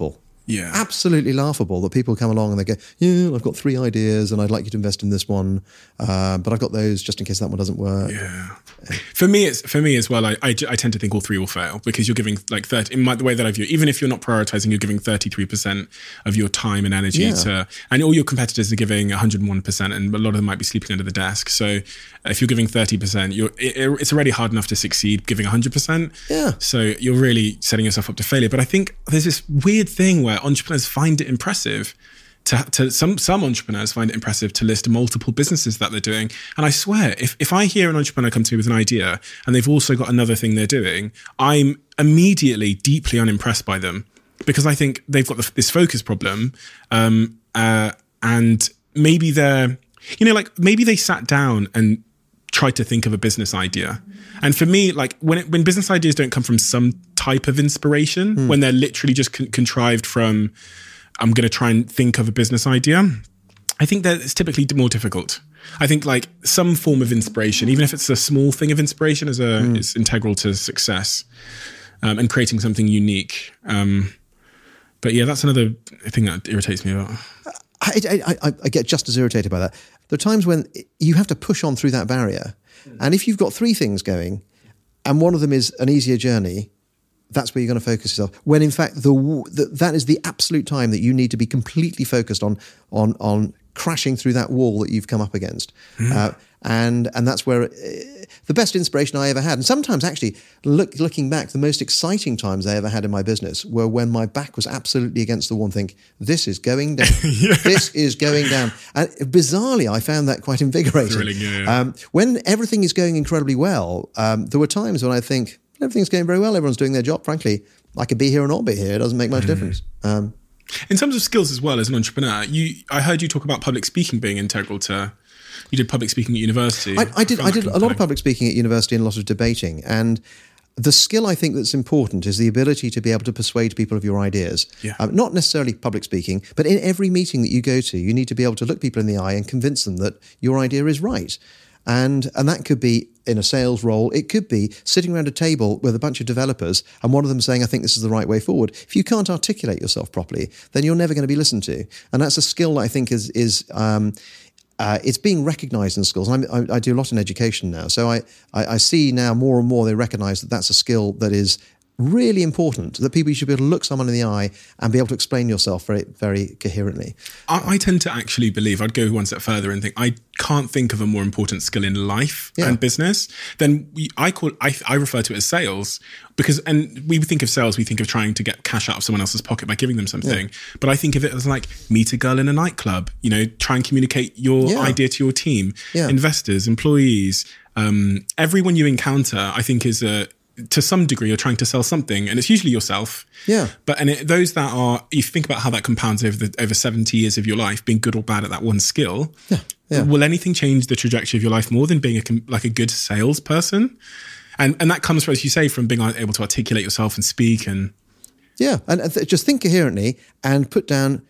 Yeah. Absolutely laughable that people come along and they go, yeah, I've got three ideas and I'd like you to invest in this one, uh, but I've got those just in case that one doesn't work. Yeah. For me, it's for me as well. I, I, I tend to think all three will fail because you're giving like thirty. In my, the way that I view it, even if you're not prioritizing, you're giving thirty-three percent of your time and energy Yeah. to, and all your competitors are giving one hundred one percent, and a lot of them might be sleeping under the desk. So if you're giving thirty percent, you're it, it's already hard enough to succeed giving one hundred percent. Yeah. So you're really setting yourself up to failure. But I think there's this weird thing where entrepreneurs find it impressive. To, to some some entrepreneurs find it impressive to list multiple businesses that they're doing. And I swear, if, if I hear an entrepreneur come to me with an idea and they've also got another thing they're doing, I'm immediately deeply unimpressed by them because I think they've got the, this focus problem. Um, uh, and maybe they're, you know, like maybe they sat down and tried to think of a business idea. And for me, like when it, when business ideas don't come from some type of inspiration, mm. when they're literally just con- contrived from, I'm going to try and think of a business idea, I think that it's typically more difficult. I think like some form of inspiration, even if it's a small thing of inspiration, is a mm. is integral to success um, and creating something unique. Um, but yeah, that's another thing that irritates me about. I, I, I, I get just as irritated by that. There are times when you have to push on through that barrier. Mm. And if you've got three things going and one of them is an easier journey, that's where you're going to focus yourself. When in fact, the, the that is the absolute time that you need to be completely focused on on on crashing through that wall that you've come up against. Mm. Uh, and and that's where uh, the best inspiration I ever had. And sometimes actually, look, looking back, the most exciting times I ever had in my business were when my back was absolutely against the wall and think, this is going down. yeah. This is going down. And bizarrely, I found that quite invigorating. Thrilling, yeah, yeah. Um, when everything is going incredibly well, um, there were times when I think, everything's going very well. Everyone's doing their job. Frankly, I could be here or not be here. It doesn't make much mm. difference. Um, In terms of skills as well as an entrepreneur, you I heard you talk about public speaking being integral to. You did public speaking at university. I, I did. I, I did a lot thing. of public speaking at university and a lot of debating. And the skill I think that's important is the ability to be able to persuade people of your ideas. Yeah. Um, not necessarily public speaking, but in every meeting that you go to, you need to be able to look people in the eye and convince them that your idea is right. And and that could be in a sales role. It could be sitting around a table with a bunch of developers and one of them saying, I think this is the right way forward. If you can't articulate yourself properly, then you're never going to be listened to. And that's a skill that I think is, is um, uh, it's being recognized in schools. And I, I do a lot in education now. So I, I, I see now more and more they recognize that that's a skill that is really important, that people should be able to look someone in the eye and be able to explain yourself very, very coherently. I, I tend to actually believe, I'd go one step further and think, I can't think of a more important skill in life yeah. and business than we, I call, I, I refer to it as sales because, and we think of sales, we think of trying to get cash out of someone else's pocket by giving them something. Yeah. But I think of it as like meet a girl in a nightclub, you know, try and communicate your yeah. idea to your team, yeah. investors, employees, um, everyone you encounter, I think is a, to some degree, you're trying to sell something, and it's usually yourself. Yeah. But and it, those that are, you think about how that compounds over the over seventy years of your life, being good or bad at that one skill. Yeah. Yeah. Will anything change the trajectory of your life more than being a like a good salesperson? And and that comes from, as you say, from being able to articulate yourself and speak and. Yeah, and th- just think coherently and put down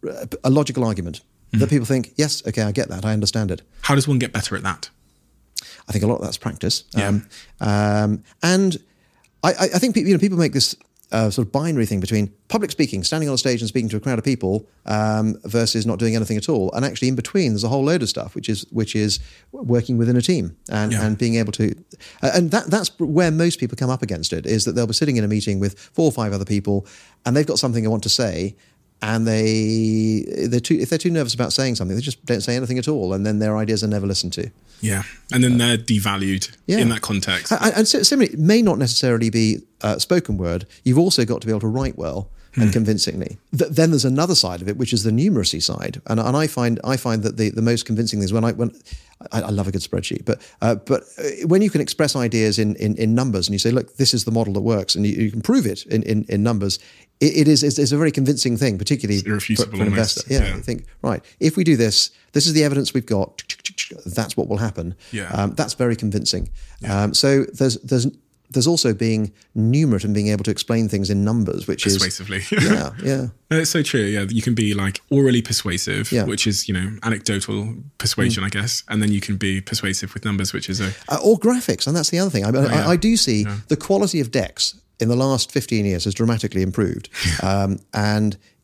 a logical argument mm-hmm. that people think, yes, okay, I get that, I understand it. How does one get better at that? I think a lot of that's practice. Yeah. Um, um, and I, I think you know, people make this uh, sort of binary thing between public speaking, standing on a stage and speaking to a crowd of people, um, versus not doing anything at all. And actually in between, there's a whole load of stuff, which is which is working within a team and, yeah. and being able to... Uh, and that that's where most people come up against it, is that they'll be sitting in a meeting with four or five other people and they've got something they want to say, and they they're too if they're too nervous about saying something, they just don't say anything at all, and then their ideas are never listened to. Yeah, and then they're devalued yeah. in that context. And, and similarly, it may not necessarily be uh, spoken word. You've also got to be able to write well and hmm. convincingly. Th- then there's another side of it, which is the numeracy side, and and I find I find that the, the most convincing thing is when I when I, I love a good spreadsheet, but uh, but when you can express ideas in, in in numbers and you say, look, this is the model that works, and you, you can prove it in in, in numbers. It, it is it's, it's a very convincing thing, particularly for, for an investor. Yeah, yeah, you think, right, if we do this, this is the evidence we've got. That's what will happen. Yeah, um, that's very convincing. Yeah. Um, so there's there's there's also being numerate and being able to explain things in numbers, which persuasively. is persuasively. Yeah, yeah. No, it's so true. Yeah, you can be like orally persuasive, yeah. which is, you know, anecdotal persuasion, mm. I guess, and then you can be persuasive with numbers, which is a uh, or graphics, and that's the other thing. I, oh, yeah. I, I do see yeah. the quality of decks in the last fifteen years has dramatically improved, um, and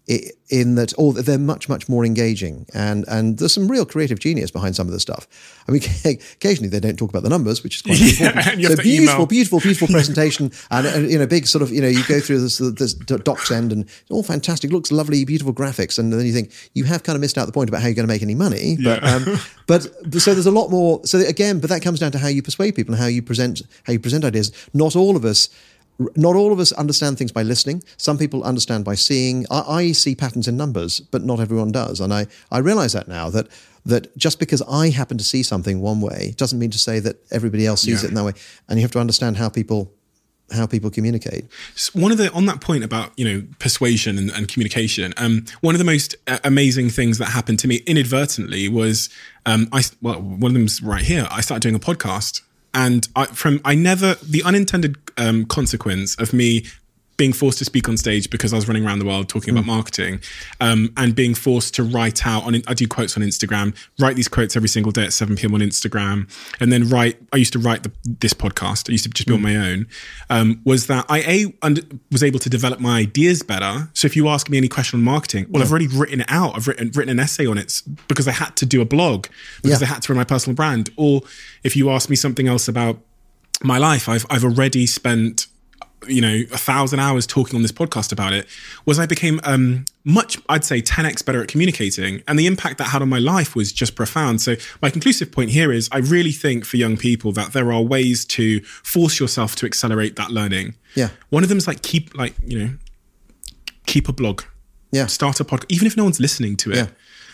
in that, or they're much, much more engaging. And and there's some real creative genius behind some of the stuff. I mean, occasionally they don't talk about the numbers, which is quite yeah, important. and you So have to beautiful, email. beautiful, beautiful presentation. And, and, you know, big sort of, you know, you go through this, this docs end and it's all fantastic, looks lovely, beautiful graphics. And then you think, you have kind of missed out the point about how you're going to make any money. But, Yeah. um, but so there's a lot more. So again, but that comes down to how you persuade people and how you present, how you present ideas. Not all of us Not all of us understand things by listening. Some people understand by seeing. I, I see patterns in numbers, but not everyone does. And I, I realize that now, that that just because I happen to see something one way doesn't mean to say that everybody else sees Yeah. it in that way. And you have to understand how people how people communicate. So one of the on that point about you know persuasion and, and communication, um, one of the most uh, amazing things that happened to me inadvertently was um, I well one of them's right here. I started doing a podcast. And I, from I never the unintended um, consequence of me being forced to speak on stage because I was running around the world talking mm. about marketing, um, and being forced to write out on I do quotes on Instagram, write these quotes every single day at seven p.m. on Instagram, and then write. I used to write the, this podcast. I used to just be mm. on my own. Um, was that I a under, was able to develop my ideas better. So if you ask me any question on marketing, well, yeah. I've already written it out. I've written written an essay on it because I had to do a blog because yeah. I had to run my personal brand. Or if you ask me something else about my life, I've I've already spent, you know, a thousand hours talking on this podcast about it. Was I became um, much, I'd say ten x better at communicating, and the impact that had on my life was just profound. So my conclusive point here is I really think for young people that there are ways to force yourself to accelerate that learning. Yeah. One of them is like keep, like, you know, keep a blog. Yeah. Start a podcast, even if no one's listening to it. Yeah.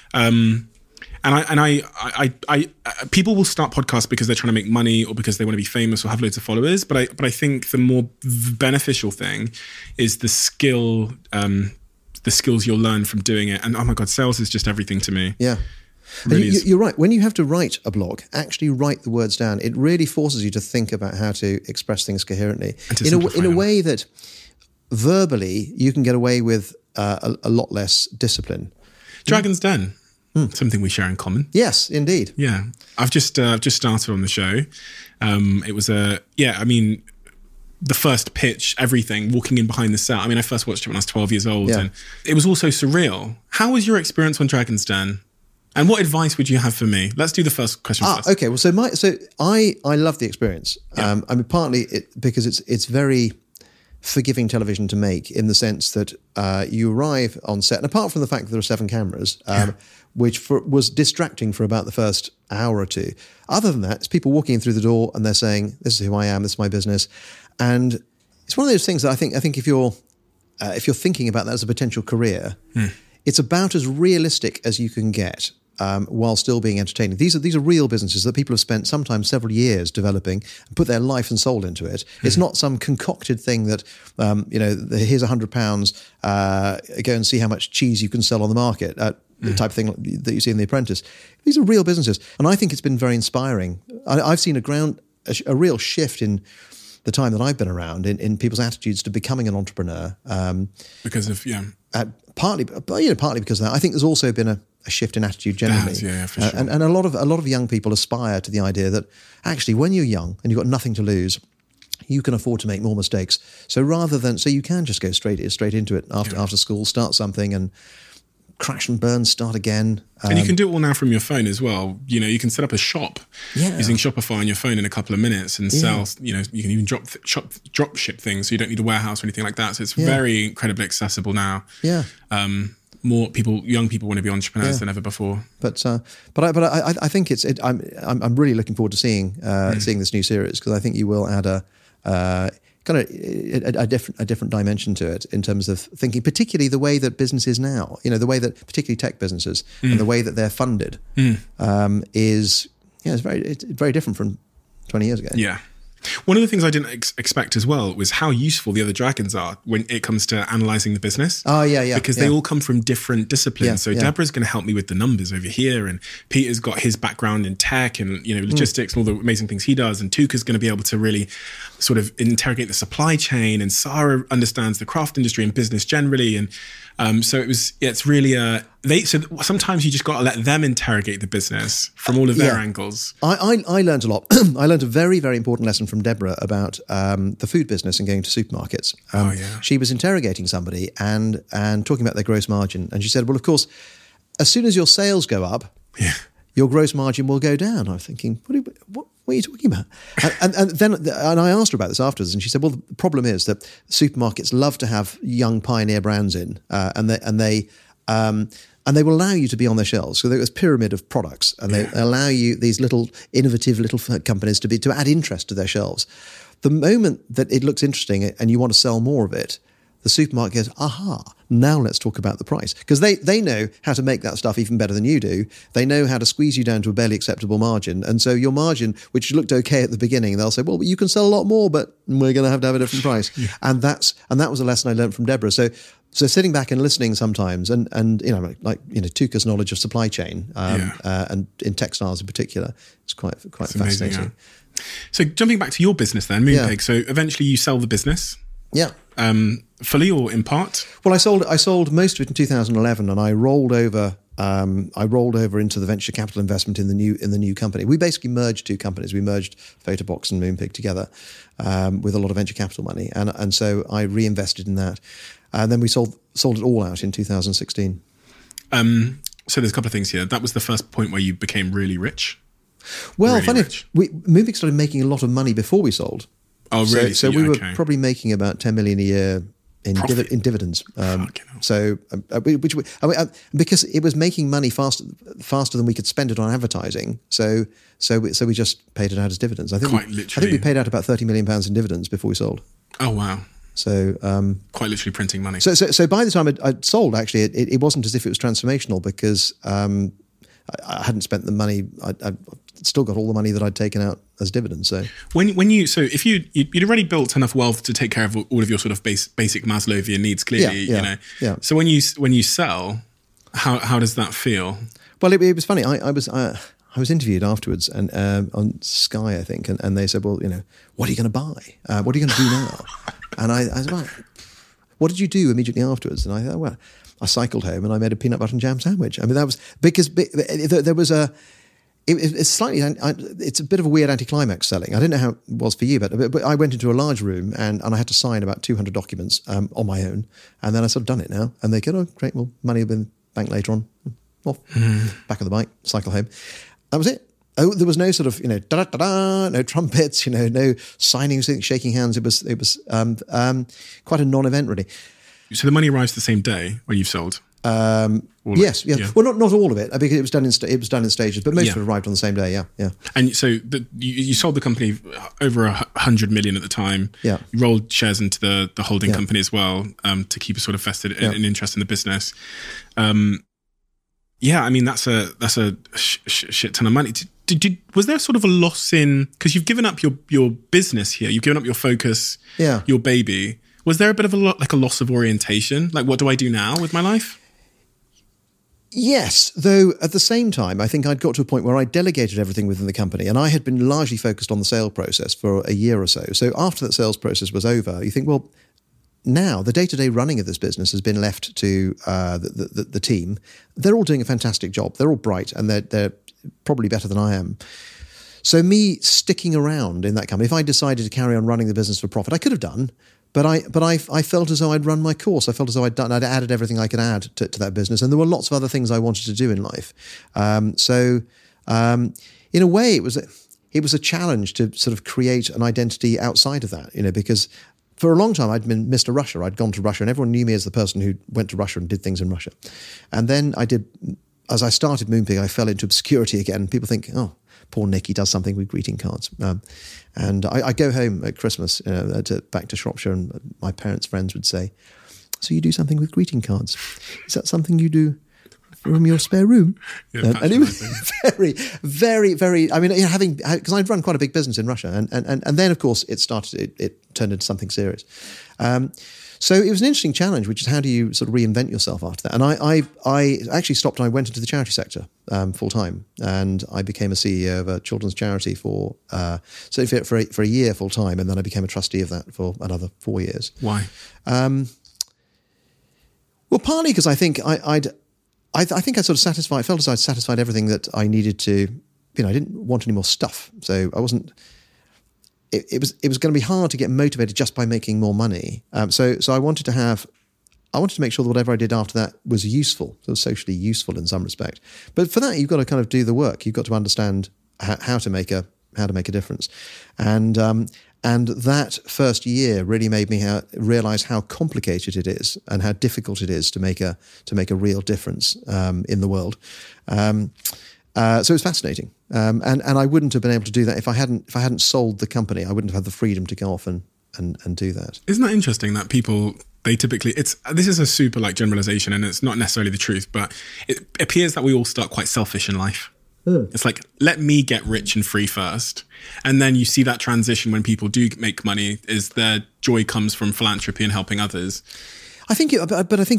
Um, And I and I, I, I, I, people will start podcasts because they're trying to make money or because they want to be famous or have loads of followers. But I, but I think the more beneficial thing is the skill, um, the skills you'll learn from doing it. And oh my God, sales is just everything to me. Yeah, Really you, is. you're right. When you have to write a blog, actually write the words down. It really forces you to think about how to express things coherently And to in a simplify in a them. way that verbally you can get away with uh, a, a lot less discipline. Dragon's Den, something we share in common. Yes, indeed. Yeah, I've just uh, just started on the show. Um, it was a yeah. I mean, the first pitch, everything, walking in behind the set. I mean, I first watched it when I was twelve years old, Yeah. and it was also surreal. How was your experience on Dragon's Den? And what advice would you have for me? Let's do the first question Ah, first. okay. Well, so my so I I love the experience. Yeah. Um, I mean, partly it, because it's it's very forgiving television to make in the sense that uh, you arrive on set, and apart from the fact that there are seven cameras, um, Yeah. which for, was distracting for about the first hour or two. Other than that, it's people walking in through the door and they're saying, "This is who I am. This is my business," and it's one of those things that I think I think if you're uh, if you're thinking about that as a potential career, Hmm. it's about as realistic as you can get. Um, while still being entertaining. These are these are real businesses that people have spent sometimes several years developing and put their life and soul into it. Hmm. It's not some concocted thing that, um, you know, the, here's a hundred pounds, uh, go and see how much cheese you can sell on the market, uh, the type of thing that you see in The Apprentice. These are real businesses. And I think it's been very inspiring. I, I've seen a ground, a, a real shift in the time that I've been around in, in people's attitudes to becoming an entrepreneur. Um, Because of, yeah. uh, partly, but you know, partly because of that. I think there's also been a, a shift in attitude generally. has, yeah, yeah, for Uh, sure. and, and a lot of a lot of young people aspire to the idea that actually, when you're young and you've got nothing to lose, you can afford to make more mistakes. So rather than so you can just go straight straight into it after Yeah. after school, start something and crash and burn, start again. Um, And you can do it all now from your phone as well. You know, you can set up a shop Yeah. using Shopify on your phone in a couple of minutes and Yeah. sell, you know, you can even drop shop, drop ship things. So you don't need a warehouse or anything like that. So it's Yeah. very incredibly accessible now. yeah. Um, more people, young people want to be entrepreneurs Yeah. than ever before. But uh, but I but I, I think it's it, I'm I'm I'm really looking forward to seeing uh, Mm. seeing this new series because I think you will add a uh, kind of a, a different a different dimension to it in terms of thinking, particularly the way that business is now. You know, the way that particularly tech businesses Mm. and the way that they're funded um, is yeah, it's very it's very different from twenty years ago. Yeah. One of the things I didn't ex- expect as well was how useful the other dragons are when it comes to analyzing the business. Oh yeah, yeah. Because yeah. they all come from different disciplines. Yeah, so yeah. Deborah's going to help me with the numbers over here, and Peter's got his background in tech and you know logistics and all the amazing things he does, and Tuka's going to be able to really sort of interrogate the supply chain, and Sarah understands the craft industry and business generally, and um, so it was. Yeah, it's really a. they so sometimes you just got to let them interrogate the business from all of their Yeah. angles. I, I, I learned a lot. I learned a very, very important lesson from Deborah about um, the food business and going to supermarkets. Um, Oh, yeah. She was interrogating somebody and and talking about their gross margin. And she said, well, of course, as soon as your sales go up, Yeah. your gross margin will go down. I was thinking, what are you, what, what are you talking about? and, and, and then and I asked her about this afterwards, and she said, well, the problem is that supermarkets love to have young pioneer brands in, uh, and they and they um, and they will allow you to be on their shelves. So there's a pyramid of products, and they Yeah. allow you, these little innovative little f- companies, to be to add interest to their shelves. The moment that it looks interesting and you want to sell more of it, the supermarket goes, aha, now let's talk about the price. Because they, they know how to make that stuff even better than you do. They know how to squeeze you down to a barely acceptable margin. And so your margin, which looked okay at the beginning, they'll say, well, you can sell a lot more, but we're going to have to have a different price. Yeah. And that's and that was a lesson I learned from Deborah. So so sitting back and listening sometimes, and, and you know, like, like you know, Tuka's knowledge of supply chain um, Yeah. uh, and in textiles in particular, it's quite quite It's amazing, fascinating. yeah. So jumping back to your business then, Moonpig. Yeah. So eventually you sell the business Yeah. um, fully or in part? Well, I sold I sold most of it in two thousand eleven, and I rolled over. Um, I rolled over into the venture capital investment in the new in the new company. We basically merged two companies. We merged Photobox and Moonpig together um, with a lot of venture capital money, and and so I reinvested in that, and then we sold sold it all out in two thousand sixteen. Um, so there's a couple of things here. That was the first point where you became really rich. Well, Really funny, rich. we Moonpig started making a lot of money before we sold. Oh, So- really? So, yeah, we were okay. probably making about ten million a year in Profit. divi- in dividends. Um, Fucking hell. so, uh, which we, I mean, uh, because it was making money faster faster than we could spend it on advertising. So, so we, so we just paid it out as dividends. I think Quite we, I literally. think we paid out about thirty million pounds in dividends before we sold. Oh, wow. So, um, Quite literally printing money. so, so, so by the time I'd, I'd sold, actually, it, it, it wasn't as if it was transformational because um, I, I hadn't spent the money. I, I still got all the money that I'd taken out as dividends. So. When when you so if you you- you'd already built enough wealth to take care of all of your sort of base, basic Maslowian needs, clearly, Yeah, yeah, you know. yeah. So when you when you sell, how how does that feel? Well, it, it was funny. I, I was I, I was interviewed afterwards and um, on Sky, I think, and, and they said, "Well, you know, what are you going to buy? Uh, what are you going to do now?" And I, I was like, "What did you do immediately afterwards?" And I thought, "Well, I cycled home and I made a peanut butter and jam sandwich." I mean, that was because bi- there was a. It, it's slightly. It's a bit of a weird anticlimax selling. I don't know how it was for you, but, but I went into a large room and, and I had to sign about two hundred documents um, on my own, and then I sort of done it now. And they go, "Oh, great! Well, money will be in the bank later on." Off, back on the bike, cycle home. That was it. Oh, there was no sort of you know da da da, no trumpets, you know, no signing, shaking hands. It was it was um, um, quite a non-event really. So the money arrives the same day when you've sold. Um, All of yes, it, yeah. yeah. Well, not not all of it because it was done in sta- it was done in stages, but most Yeah. of it arrived on the same day. Yeah, yeah. And so the, you, you sold the company over a hu- hundred million at the time. Yeah. You rolled shares into the, the holding Yeah. company as well um, to keep a sort of vested Yeah. an interest in the business. Um, yeah, I mean that's a that's a sh- sh- shit ton of money. Did, did, did was there sort of a loss in because you've given up your your business here, you've given up your focus, Yeah. your baby. Was there a bit of a lo- like a loss of orientation? Like, what do I do now with my life? Yes, though at the same time, I think I'd got to a point where I delegated everything within the company and I had been largely focused on the sale process for a year or so. So after that sales process was over, you think, well, now the day-to-day running of this business has been left to uh, the, the, the team. They're all doing a fantastic job. They're all bright and they're, they're probably better than I am. So me sticking around in that company, if I decided to carry on running the business for profit, I could have done. But I, but I, I felt as though I'd run my course. I felt as though I'd done, I'd added everything I could add to, to that business, and there were lots of other things I wanted to do in life. Um, so, um, in a way, it was a, it was a challenge to sort of create an identity outside of that, you know, because for a long time I'd been Mister Russia. I'd gone to Russia, and everyone knew me as the person who went to Russia and did things in Russia. And then I did, as I started Moonpig, I fell into obscurity again. People think, oh, poor Nick, he does something with greeting cards. Um, and I, I go home at Christmas, you know, to, back to Shropshire, and my parents' friends would say, so you do something with greeting cards? Is that something you do from your spare room? Yeah, um, and it was very, very, very, I mean, you know, having, because I'd run quite a big business in Russia. And, and, and then, of course, it started, it, it turned into something serious. Um, So it was an interesting challenge, which is how do you sort of reinvent yourself after that? And I, I, I actually stopped and I went into the charity sector um, full time, and I became a C E O of a children's charity for uh, so for for a, for a year full time, and then I became a trustee of that for another four years. Why? Um, well, partly because I think I, I'd I, I think I sort of satisfied, I felt as I'd satisfied everything that I needed to, you know, I didn't want any more stuff. So I wasn't, it, it was it was going to be hard to get motivated just by making more money. Um, so so I wanted to have, I wanted to make sure that whatever I did after that was useful, so socially useful in some respect. But for that, you've got to kind of do the work. You've got to understand how, how to make a how to make a difference. And um, and that first year really made me ha- realize how complicated it is and how difficult it is to make a to make a real difference um, in the world. Um, uh, so it was fascinating, um, and and I wouldn't have been able to do that if I hadn't if I hadn't sold the company. I wouldn't have had the freedom to go off and and, and do that. Isn't that interesting that people? They typically, it's this is a super like generalization and it's not necessarily the truth, but it appears that we all start quite selfish in life. Mm. It's like, let me get rich and free first. And then you see that transition when people do make money is their joy comes from philanthropy and helping others. I think, it, but I think,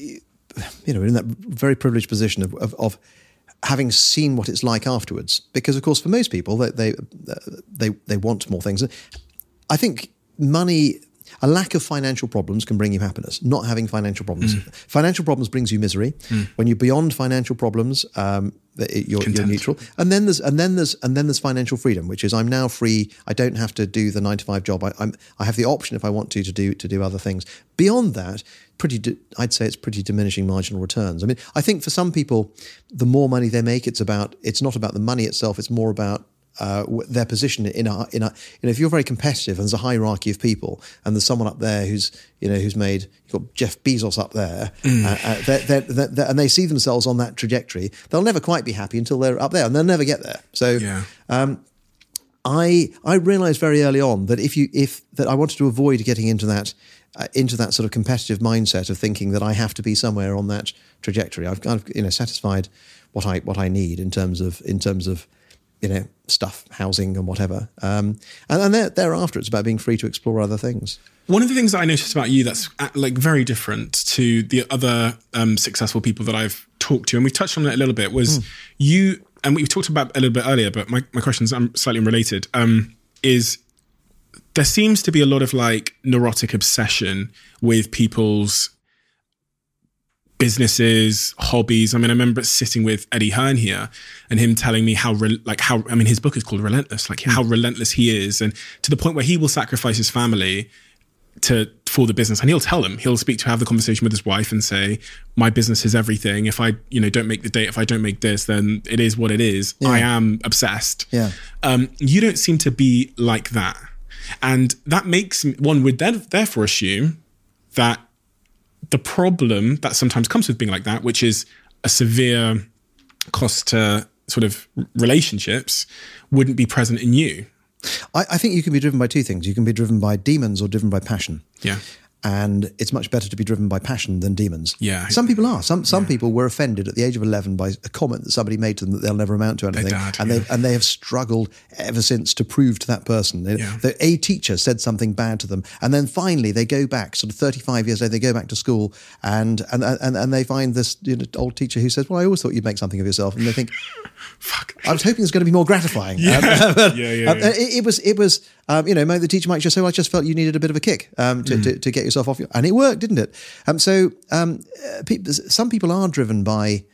you know, in that very privileged position of, of, of having seen what it's like afterwards, because of course for most people, they, they, they, they want more things. I think money... A lack of financial problems can bring you happiness. Not having financial problems. Mm. Financial problems brings you misery. Mm. When you're beyond financial problems, um, it, you're, you're neutral. And then there's and then there's and then there's financial freedom, which is I'm now free. I don't have to do the nine to five job. I, I'm I have the option if I want to to do to do other things. Beyond that, pretty di- I'd say it's pretty diminishing marginal returns. I mean, I think for some people, the more money they make, it's about it's not about the money itself. It's more about Uh, their position in a, in a, you know, if you're very competitive and there's a hierarchy of people and there's someone up there who's, you know, who's made, you've got Jeff Bezos up there mm. uh, uh, they're, they're, they're, they're, and they see themselves on that trajectory, they'll never quite be happy until they're up there and they'll never get there. So yeah. um, I I realized very early on that if you, if, that I wanted to avoid getting into that, uh, into that sort of competitive mindset of thinking that I have to be somewhere on that trajectory. I've kind of, you know, satisfied what I, what I need in terms of, in terms of, you know, stuff, housing and whatever. Um, and and there, thereafter, it's about being free to explore other things. One of the things that I noticed about you that's like very different to the other um, successful people that I've talked to, and we've touched on it a little bit, was mm. you, and we talked about it a little bit earlier, but my, my question's slightly unrelated, um, is there seems to be a lot of like neurotic obsession with people's businesses, hobbies. I mean, I remember sitting with Eddie Hearn here and him telling me how, re- like how, I mean, his book is called Relentless, like how relentless he is. And to the point where he will sacrifice his family to, for the business. And he'll tell them, he'll speak to have the conversation with his wife and say, my business is everything. If I, you know, don't make the date, if I don't make this, then it is what it is. Yeah. I am obsessed. Yeah. Um, you don't seem to be like that. And that makes one would then therefore assume that the problem that sometimes comes with being like that, which is a severe cost to sort of relationships, wouldn't be present in you. I, I think you can be driven by two things. You can be driven by demons or driven by passion. Yeah. And it's much better to be driven by passion than demons. Yeah. Some people are. Some some yeah. people were offended at the age of eleven by a comment that somebody made to them that they'll never amount to anything. Dad, and yeah. they and they have struggled ever since to prove to that person. Yeah. The, a teacher said something bad to them. And then finally they go back, sort of thirty-five years later, they go back to school and and and, and they find this, you know, old teacher who says, well, I always thought you'd make something of yourself. And they think, fuck, I was hoping it was going to be more gratifying. Yeah. Um, yeah, yeah, yeah. Um, it, it was, it was um, you know, the teacher might just say, well, I just felt you needed a bit of a kick um, to, mm. to, to get yourself off your, and it worked, didn't it? Um, so um, uh, pe- some people are driven by,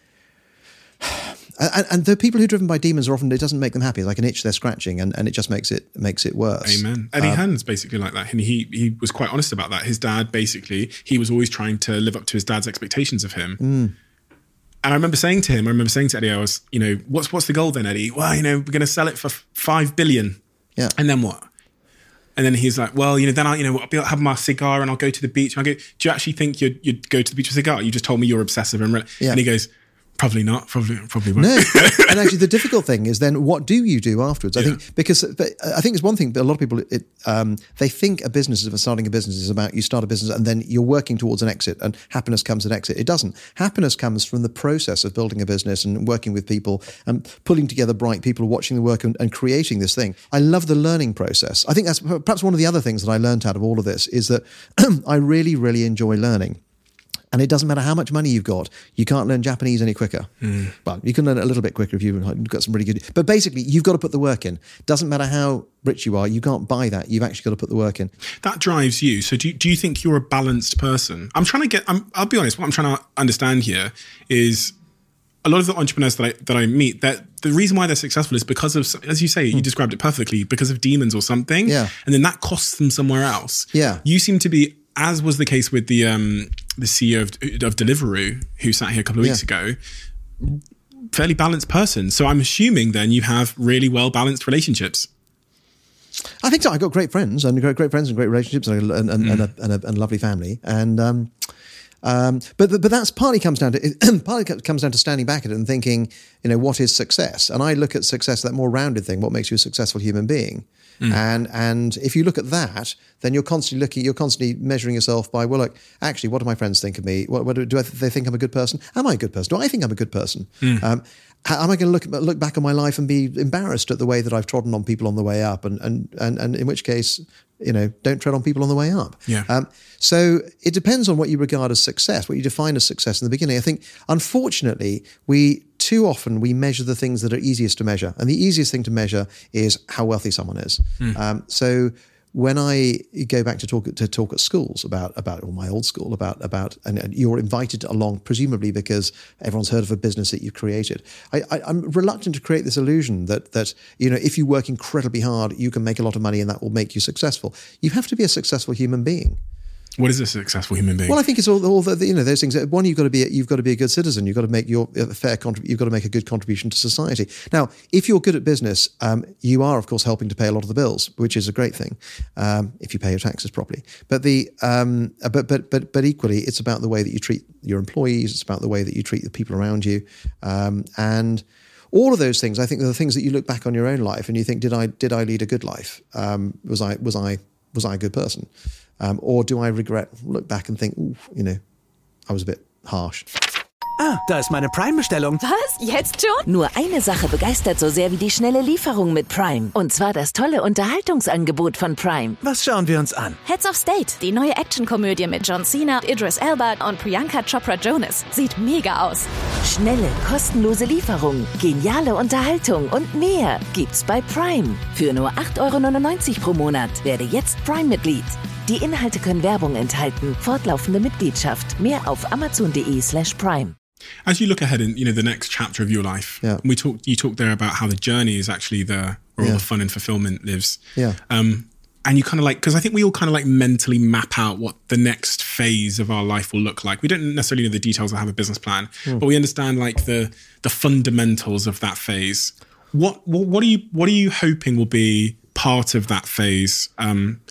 and, and the people who are driven by demons are often, it doesn't make them happy. It's like an itch they're scratching, and, and it just makes it makes it worse. Amen. Eddie um, Hearn's basically like that, and he he was quite honest about that. His dad basically, he was always trying to live up to his dad's expectations of him. Mm. And I remember saying to him, I remember saying to Eddie, I was, you know, what's what's the goal then, Eddie? Well, you know, we're going to sell it for five billion. Yeah. And then what? And then he's like, well, you know, then I'll, you know, I'll be, I'll have my cigar and I'll go to the beach. And I go, do you actually think you'd, you'd go to the beach with a cigar? You just told me you're obsessive. And, re-. Yeah. and he goes, probably not, probably, probably won't. No. And actually the difficult thing is then what do you do afterwards? I yeah. think, because but I think it's one thing, but a lot of people, it, um, they think a business, if starting a business is about you start a business and then you're working towards an exit and happiness comes at exit. It doesn't. Happiness comes from the process of building a business and working with people and pulling together bright people, watching the work and, and creating this thing. I love the learning process. I think that's perhaps one of the other things that I learned out of all of this is that I really, really enjoy learning. And it doesn't matter how much money you've got. You can't learn Japanese any quicker. Mm. Well, you can learn it a little bit quicker if you've got some really good... But basically, you've got to put the work in. Doesn't matter how rich you are. You can't buy that. You've actually got to put the work in. That drives you. So do you, do you think you're a balanced person? I'm trying to get... I'm, I'll be honest. What I'm trying to understand here is a lot of the entrepreneurs that I that I meet, that the reason why they're successful is because of, as you say, you described it perfectly, because of demons or something. Yeah. And then that costs them somewhere else. Yeah. You seem to be, as was the case with the um, the C E O of, of Deliveroo, who sat here a couple of weeks Yeah. ago, fairly balanced person. So I'm assuming then you have really well balanced relationships. I think so. I got great friends and great, great friends and great relationships and, and, and, mm. and, a, and, a, and a lovely family. And um, um, but but that's partly comes down to it, partly comes down to standing back at it and thinking, you know, what is success? And I look at success, that more rounded thing. What makes you a successful human being? Mm. And and if you look at that, then you're constantly looking, you're constantly measuring yourself by, well, look, actually, what do my friends think of me? What, what do, do I, they think I'm a good person? Am I a good person? Do I think I'm a good person? Mm. Um, Am I going to look look back on my life and be embarrassed at the way that I've trodden on people on the way up? And and and, and in which case, you know, don't tread on people on the way up. Yeah. Um, so it depends on what you regard as success, what you define as success in the beginning. I think, unfortunately, we too often we measure the things that are easiest to measure, and the easiest thing to measure is how wealthy someone is. Mm. Um, so. When I go back to talk to talk at schools about about or my old school about about and, and you're invited along presumably because everyone's heard of a business that you created. I, I, I'm reluctant to create this illusion that that you know if you work incredibly hard you can make a lot of money and that will make you successful. You have to be a successful human being. What is a successful human being? Well, I think it's all, all the, you know, those things. One, you've got to be, you've got to be a good citizen. You've got to make your a fair, contrib- you've got to make a good contribution to society. Now, if you're good at business, um, you are, of course, helping to pay a lot of the bills, which is a great thing, um, if you pay your taxes properly. But the, um, but but but but equally, it's about the way that you treat your employees. It's about the way that you treat the people around you, um, and all of those things. I think are the things that you look back on your own life and you think, did I did I lead a good life? Um, was I was I was I a good person? Um, or do I regret, look back and think, ooh, you know, I was a bit harsh. Ah, da ist meine Prime-Bestellung. Was? Jetzt schon? Nur eine Sache begeistert so sehr wie die schnelle Lieferung mit Prime. Und zwar das tolle Unterhaltungsangebot von Prime. Was schauen wir uns an? Heads of State, die neue Actionkomödie mit John Cena, Idris Elba und Priyanka Chopra Jonas. Sieht mega aus. Schnelle, kostenlose Lieferung, geniale Unterhaltung und mehr gibt's bei Prime. Für nur acht Euro neunundneunzig pro Monat. Werde jetzt Prime-Mitglied. Die Inhalte können Werbung enthalten. Fortlaufende Mitgliedschaft. Mehr auf amazon.de slash prime. As you look ahead in, you know, the next chapter of your life, yeah. we talked, you talked there about how the journey is actually the, where yeah. all the fun and fulfillment lives. Yeah. Um, and you kind of like, because I think we all kind of like mentally map out what the next phase of our life will look like. We don't necessarily know the details or have a business plan, mm. but we understand like the the fundamentals of that phase. What, what what are you what are you hoping will be part of that phase? Um,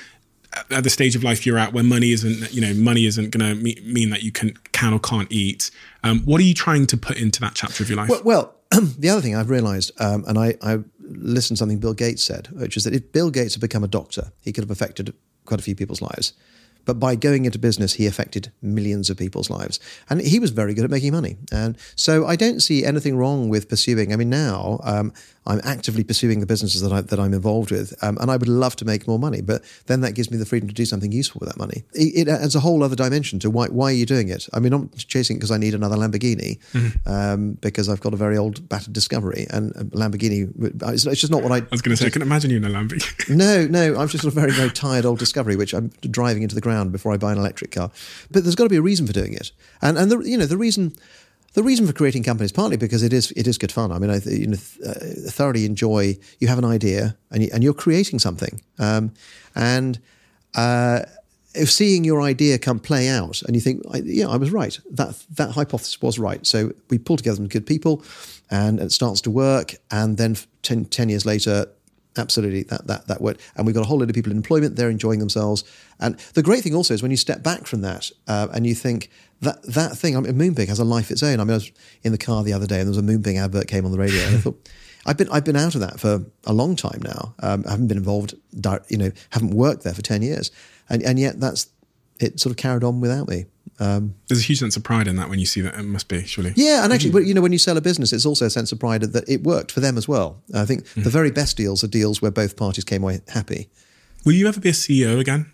at the stage of life you're at where money isn't, you know, money isn't going to me- mean that you can can or can't eat. Um, what are you trying to put into that chapter of your life? Well, well the other thing I've realised, um, and I, I listened to something Bill Gates said, which is that if Bill Gates had become a doctor, he could have affected quite a few people's lives. But by going into business, he affected millions of people's lives. And he was very good at making money. And so I don't see anything wrong with pursuing. I mean, now um, I'm actively pursuing the businesses that, I, that I'm involved with. Um, and I would love to make more money. But then that gives me the freedom to do something useful with that money. It, it adds a whole other dimension to why, why are you doing it? I mean, I'm chasing because I need another Lamborghini mm-hmm. um, because I've got a very old battered Discovery. And a Lamborghini, it's, it's just not what I... I was going to say, I can imagine you in a Lamborghini. No, no, I'm just a very, very tired old Discovery, which I'm driving into the ground before I buy an electric car. But there's got to be a reason for doing it, and and the you know the reason the reason for creating companies partly because it is it is good fun. I mean, I you know uh, thoroughly enjoy. You have an idea and you, and you're creating something, um, and uh, if seeing your idea come play out, and you think, yeah, I was right. That that hypothesis was right. So we pull together some good people, and it starts to work, and then ten, ten years later. Absolutely, that that that worked. And we've got a whole load of people in employment, they're enjoying themselves. And the great thing also is when you step back from that uh, and you think that that thing, I mean, Moonpig has a life of its own. I mean, I was in the car the other day and there was a Moonpig advert came on the radio and I thought, I've been I've been out of that for a long time now. Um, I haven't been involved, you know, haven't worked there for ten years. And and yet that's, it sort of carried on without me. Um, There's a huge sense of pride in that when you see that. It must be, surely. Yeah, and actually, mm-hmm. you know, when you sell a business, it's also a sense of pride that it worked for them as well. I think mm-hmm. the very best deals are deals where both parties came away happy. Will you ever be a C E O again?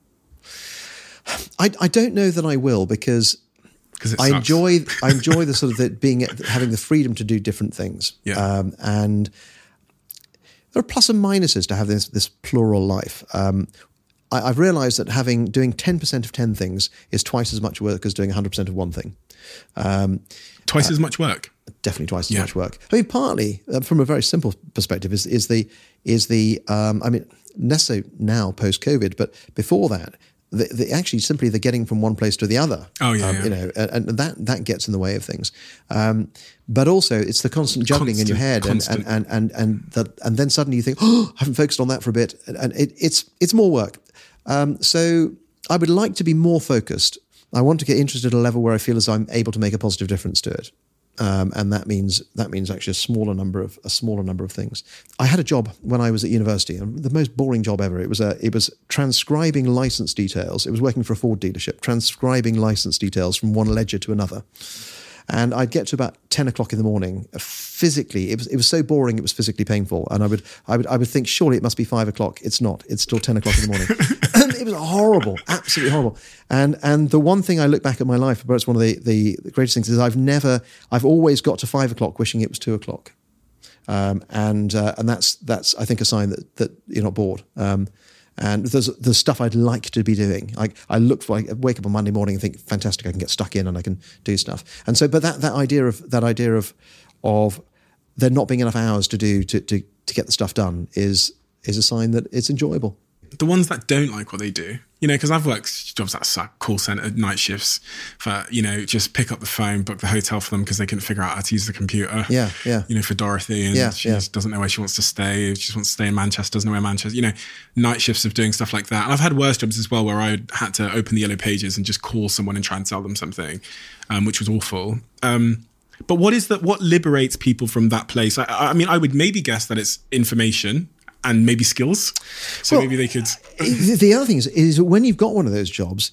I, I don't know that I will because I enjoy I enjoy the sort of the being having the freedom to do different things. Yeah. Um, and there are plus and minuses to have this this plural life. Um, I, I've realised that having doing ten percent of ten things is twice as much work as doing one hundred percent of one thing. Um, Twice uh, as much work. Definitely twice as Yeah. much work. I mean, partly uh, from a very simple perspective is is the is the um, I mean, less so now post COVID, but before that, the, the actually simply the getting from one place to the other. Oh yeah, um, yeah. you know, and, and that that gets in the way of things. Um, but also, it's the constant juggling in your head, and Constant, and and and and, the, and then suddenly you think, oh, I haven't focused on that for a bit, and, and it, it's it's more work. Um, so I would like to be more focused. I want to get interested at a level where I feel as I'm able to make a positive difference to it. Um, and that means that means actually a smaller number of a smaller number of things. I had a job when I was at university, the most boring job ever. It was a it was transcribing license details. It was working for a Ford dealership, transcribing license details from one ledger to another. And I'd get to about ten o'clock in the morning. Physically, it was it was so boring. It was physically painful. And I would I would I would think, surely it must be five o'clock. It's not. It's still ten o'clock in the morning. It was horrible, absolutely horrible. And and the one thing I look back at my life, but it's one of the, the greatest things, is I've never, I've always got to five o'clock wishing it was two o'clock. Um, and uh, and that's that's I think a sign that that you're not bored. Um, and there's there's stuff I'd like to be doing. I I look for, I wake up on Monday morning and think, fantastic, I can get stuck in and I can do stuff. And so, but that that idea of that idea of of there not being enough hours to do to to to get the stuff done is is a sign that it's enjoyable. The ones that don't like what they do, you know, because I've worked jobs that suck, call center, night shifts for, you know, just pick up the phone, book the hotel for them because they couldn't figure out how to use the computer. Yeah, yeah. You know, for Dorothy, and Yeah, she yeah. just doesn't know where she wants to stay. She just wants to stay in Manchester, doesn't know where Manchester, you know, night shifts of doing stuff like that. And I've had worse jobs as well where I had to open the Yellow Pages and just call someone and try and sell them something, um, which was awful. Um, but what is that? What liberates people from that place? I, I mean, I would maybe guess that it's information and maybe skills. So Well, maybe they could. The the other thing is, is when you've got one of those jobs,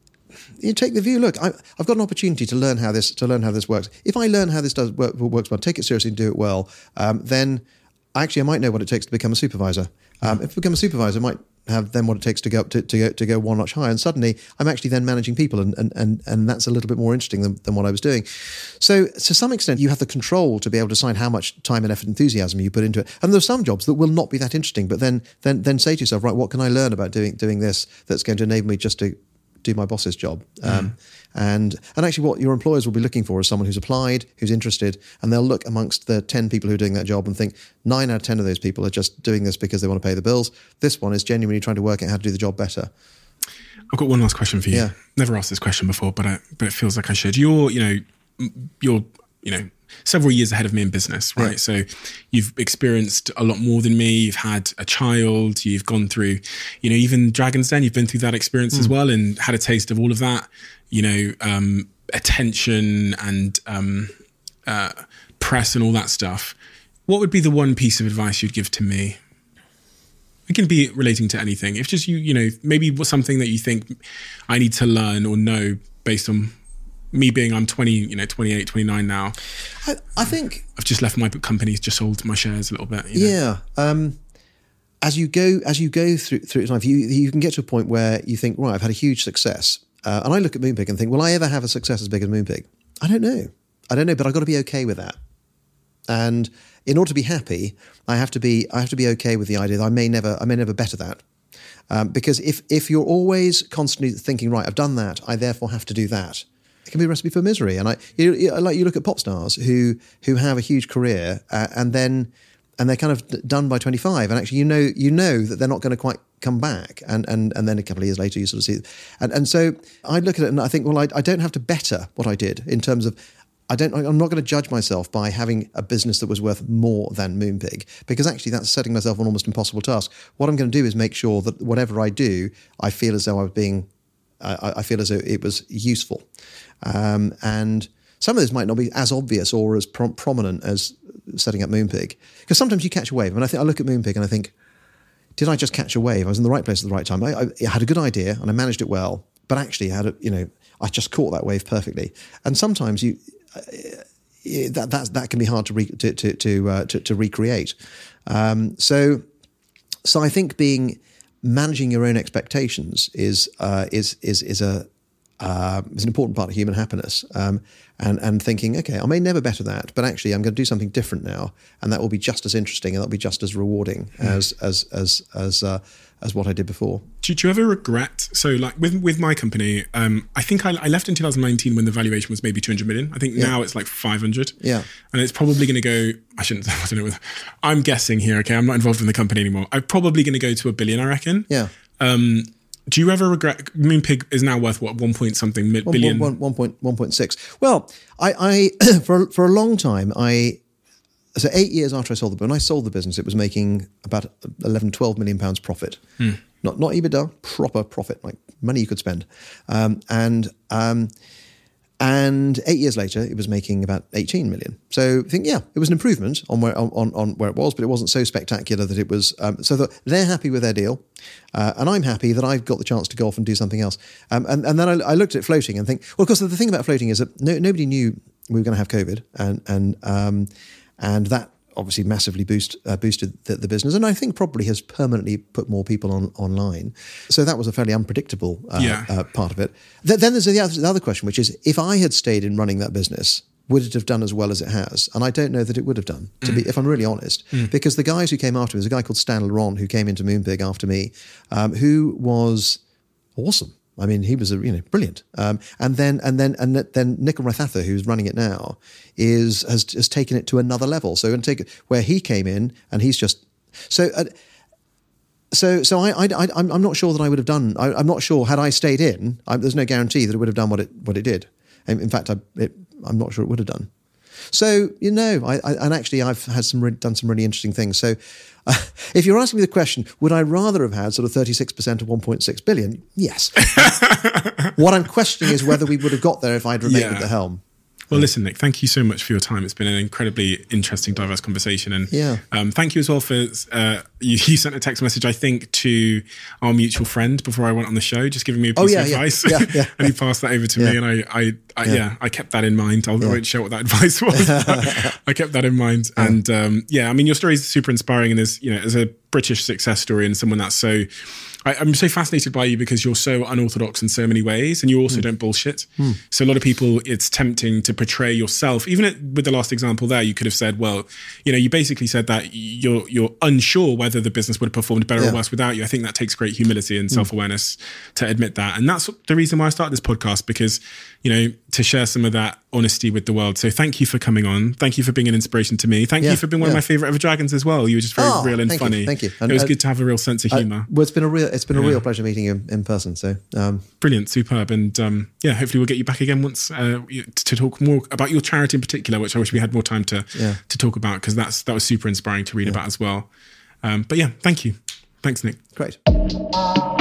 you take the view. Look, I, I've got an opportunity to learn how this to learn how this works. If I learn how this does work, works well, take it seriously and do it well, um, then actually I might know what it takes to become a supervisor. Um, if I become a supervisor, I might have then what it takes to go up to, to go to go one notch higher. And suddenly I'm actually then managing people, and and and, and that's a little bit more interesting than, than what I was doing. So to some extent, you have the control to be able to decide how much time and effort and enthusiasm you put into it. And there's some jobs that will not be that interesting, but then then then say to yourself, right, what can I learn about doing doing this that's going to enable me just to do my boss's job? Um, and and actually what your employers will be looking for is someone who's applied, who's interested, and they'll look amongst the ten people who are doing that job and think nine out of ten of those people are just doing this because they want to pay the bills. This one is genuinely trying to work out how to do the job better. I've got one last question for you. Yeah. Never asked this question before, but I, but it feels like I should. You're, you know, you're, you know, several years ahead of me in business, right? Yeah. So you've experienced a lot more than me. You've had a child. You've gone through, you know, even Dragon's Den. You've been through that experience as well and had a taste of all of that. You know, um, attention and um, uh, press and all that stuff. What would be the one piece of advice you'd give to me? It can be relating to anything. If just you, you know, maybe something that you think I need to learn or know based on me being, I'm twenty, you know, twenty-eight, twenty-nine now. I, I think I've just left my companies, just sold my shares a little bit. You know? Yeah. Um, as you go, as you go through through life, you you can get to a point where you think, right, I've had a huge success, uh, and I look at Moonpig and think, will I ever have a success as big as Moonpig? I don't know. I don't know, but I've got to be okay with that. And in order to be happy, I have to be I have to be okay with the idea that I may never I may never better that. Um, because if if you're always constantly thinking, right, I've done that, I therefore have to do that, it can be a recipe for misery. And I, you, you, like you look at pop stars who who have a huge career uh, and then and they're kind of done by twenty-five, and actually you know you know that they're not going to quite come back, and and and then a couple of years later you sort of see, and and so I look at it and I think, well, I, I don't have to better what I did in terms of. I don't. I'm not going to judge myself by having a business that was worth more than Moonpig, because actually that's setting myself an almost impossible task. What I'm going to do is make sure that whatever I do, I feel as though I was being, I, I feel as though it was useful, um, and some of this might not be as obvious or as prom- prominent as setting up Moonpig, because sometimes you catch a wave. And I think I look at Moonpig and I think, did I just catch a wave? I was in the right place at the right time. I, I had a good idea and I managed it well, but actually I had a, you know, I just caught that wave perfectly. And sometimes you. Uh, that that that can be hard to re, to to to, uh, to to recreate. Um, so so I think being managing your own expectations is uh, is is is a uh, is an important part of human happiness. Um, and, and thinking, okay, I may never better that, but actually I'm going to do something different now, and that will be just as interesting and that'll be just as rewarding mm. as as as as uh, as what I did before. Do, do you ever regret? So, like with with my company, um, I think I, I left in two thousand nineteen when the valuation was maybe two hundred million. I think yeah. now it's like five hundred. Yeah, and it's probably going to go. I shouldn't. I don't know. I'm guessing here. Okay, I'm not involved in the company anymore. I'm probably going to go to a billion. I reckon. Yeah. Um, do you ever regret? Moonpig is now worth what, one point something mid billion? One, one, one point one point six. Well, I, I for for a long time, I so eight years after I sold the when I sold the business, it was making about eleven, twelve million pounds profit. Hmm. Not not EBITDA, proper profit, like money you could spend. Um, and um, and eight years later, it was making about eighteen million. So I think, yeah, it was an improvement on where on, on where it was, but it wasn't so spectacular that it was. Um, so that they're happy with their deal, uh, and I'm happy that I've got the chance to go off and do something else. Um, and and then I, I looked at floating and think, well, of course, the thing about floating is that no, nobody knew we were going to have COVID, and and um, and that obviously massively boost, uh, boosted the, the business, and I think probably has permanently put more people on online. So that was a fairly unpredictable uh, yeah. uh, part of it. Th- then there's the other, the other question, which is, if I had stayed in running that business, would it have done as well as it has? And I don't know that it would have done, to mm. be, if I'm really honest, mm. because the guys who came after me, there's a guy called Stan Laurent who came into Moonpig after me, um, who was awesome. I mean, he was a, you know brilliant. Um, and then and then and then Nicol Rathatha, who's running it now, is has has taken it to another level. So and take it where he came in, and he's just so. Uh, so so I I I I'm I'm not sure that I would have done. I, I'm not sure had I stayed in. I, there's no guarantee that it would have done what it what it did. In, in fact, I it, I'm not sure it would have done. So you know, I, I and actually I've had some re- done some really interesting things. So. Uh, if you're asking me the question, would I rather have had sort of thirty-six percent of one point six billion? Yes. What I'm questioning is whether we would have got there if I'd remained yeah. at the helm. Well, listen, Nick, thank you so much for your time. It's been an incredibly interesting, diverse conversation. And yeah. um, thank you as well for, uh, you, you sent a text message, I think, to our mutual friend before I went on the show, just giving me a piece oh, yeah, of yeah. advice. Yeah, yeah. And he passed that over to yeah. me. And I, I, I yeah. yeah, I kept that in mind. I'll, yeah. I won't share what that advice was, but I kept that in mind. Yeah. And um, yeah, I mean, your story is super inspiring. And as, you know, as a British success story and someone that's so... I, I'm so fascinated by you because you're so unorthodox in so many ways, and you also mm. don't bullshit. Mm. So a lot of people, it's tempting to portray yourself. Even at, with the last example there, you could have said, well, you know, you basically said that you're you're unsure whether the business would have performed better yeah. or worse without you. I think that takes great humility and mm. self-awareness to admit that. And that's the reason why I started this podcast, because, you know, to share some of that honesty with the world. So thank you for coming on. Thank you for being an inspiration to me. Thank yeah. you for being one yeah. of my favorite ever dragons as well. You were just very oh, real and thank funny. You, thank you. And, it was uh, good to have a real sense of humor. Uh, well, it's been a real, it's been a yeah. real pleasure meeting you in person. So um, brilliant, superb, and um, yeah, hopefully we'll get you back again once uh, to talk more about your charity in particular, which I wish we had more time to yeah. to talk about, because that's that was super inspiring to read yeah. about as well. Um, but yeah, thank you. Thanks, Nick. Great.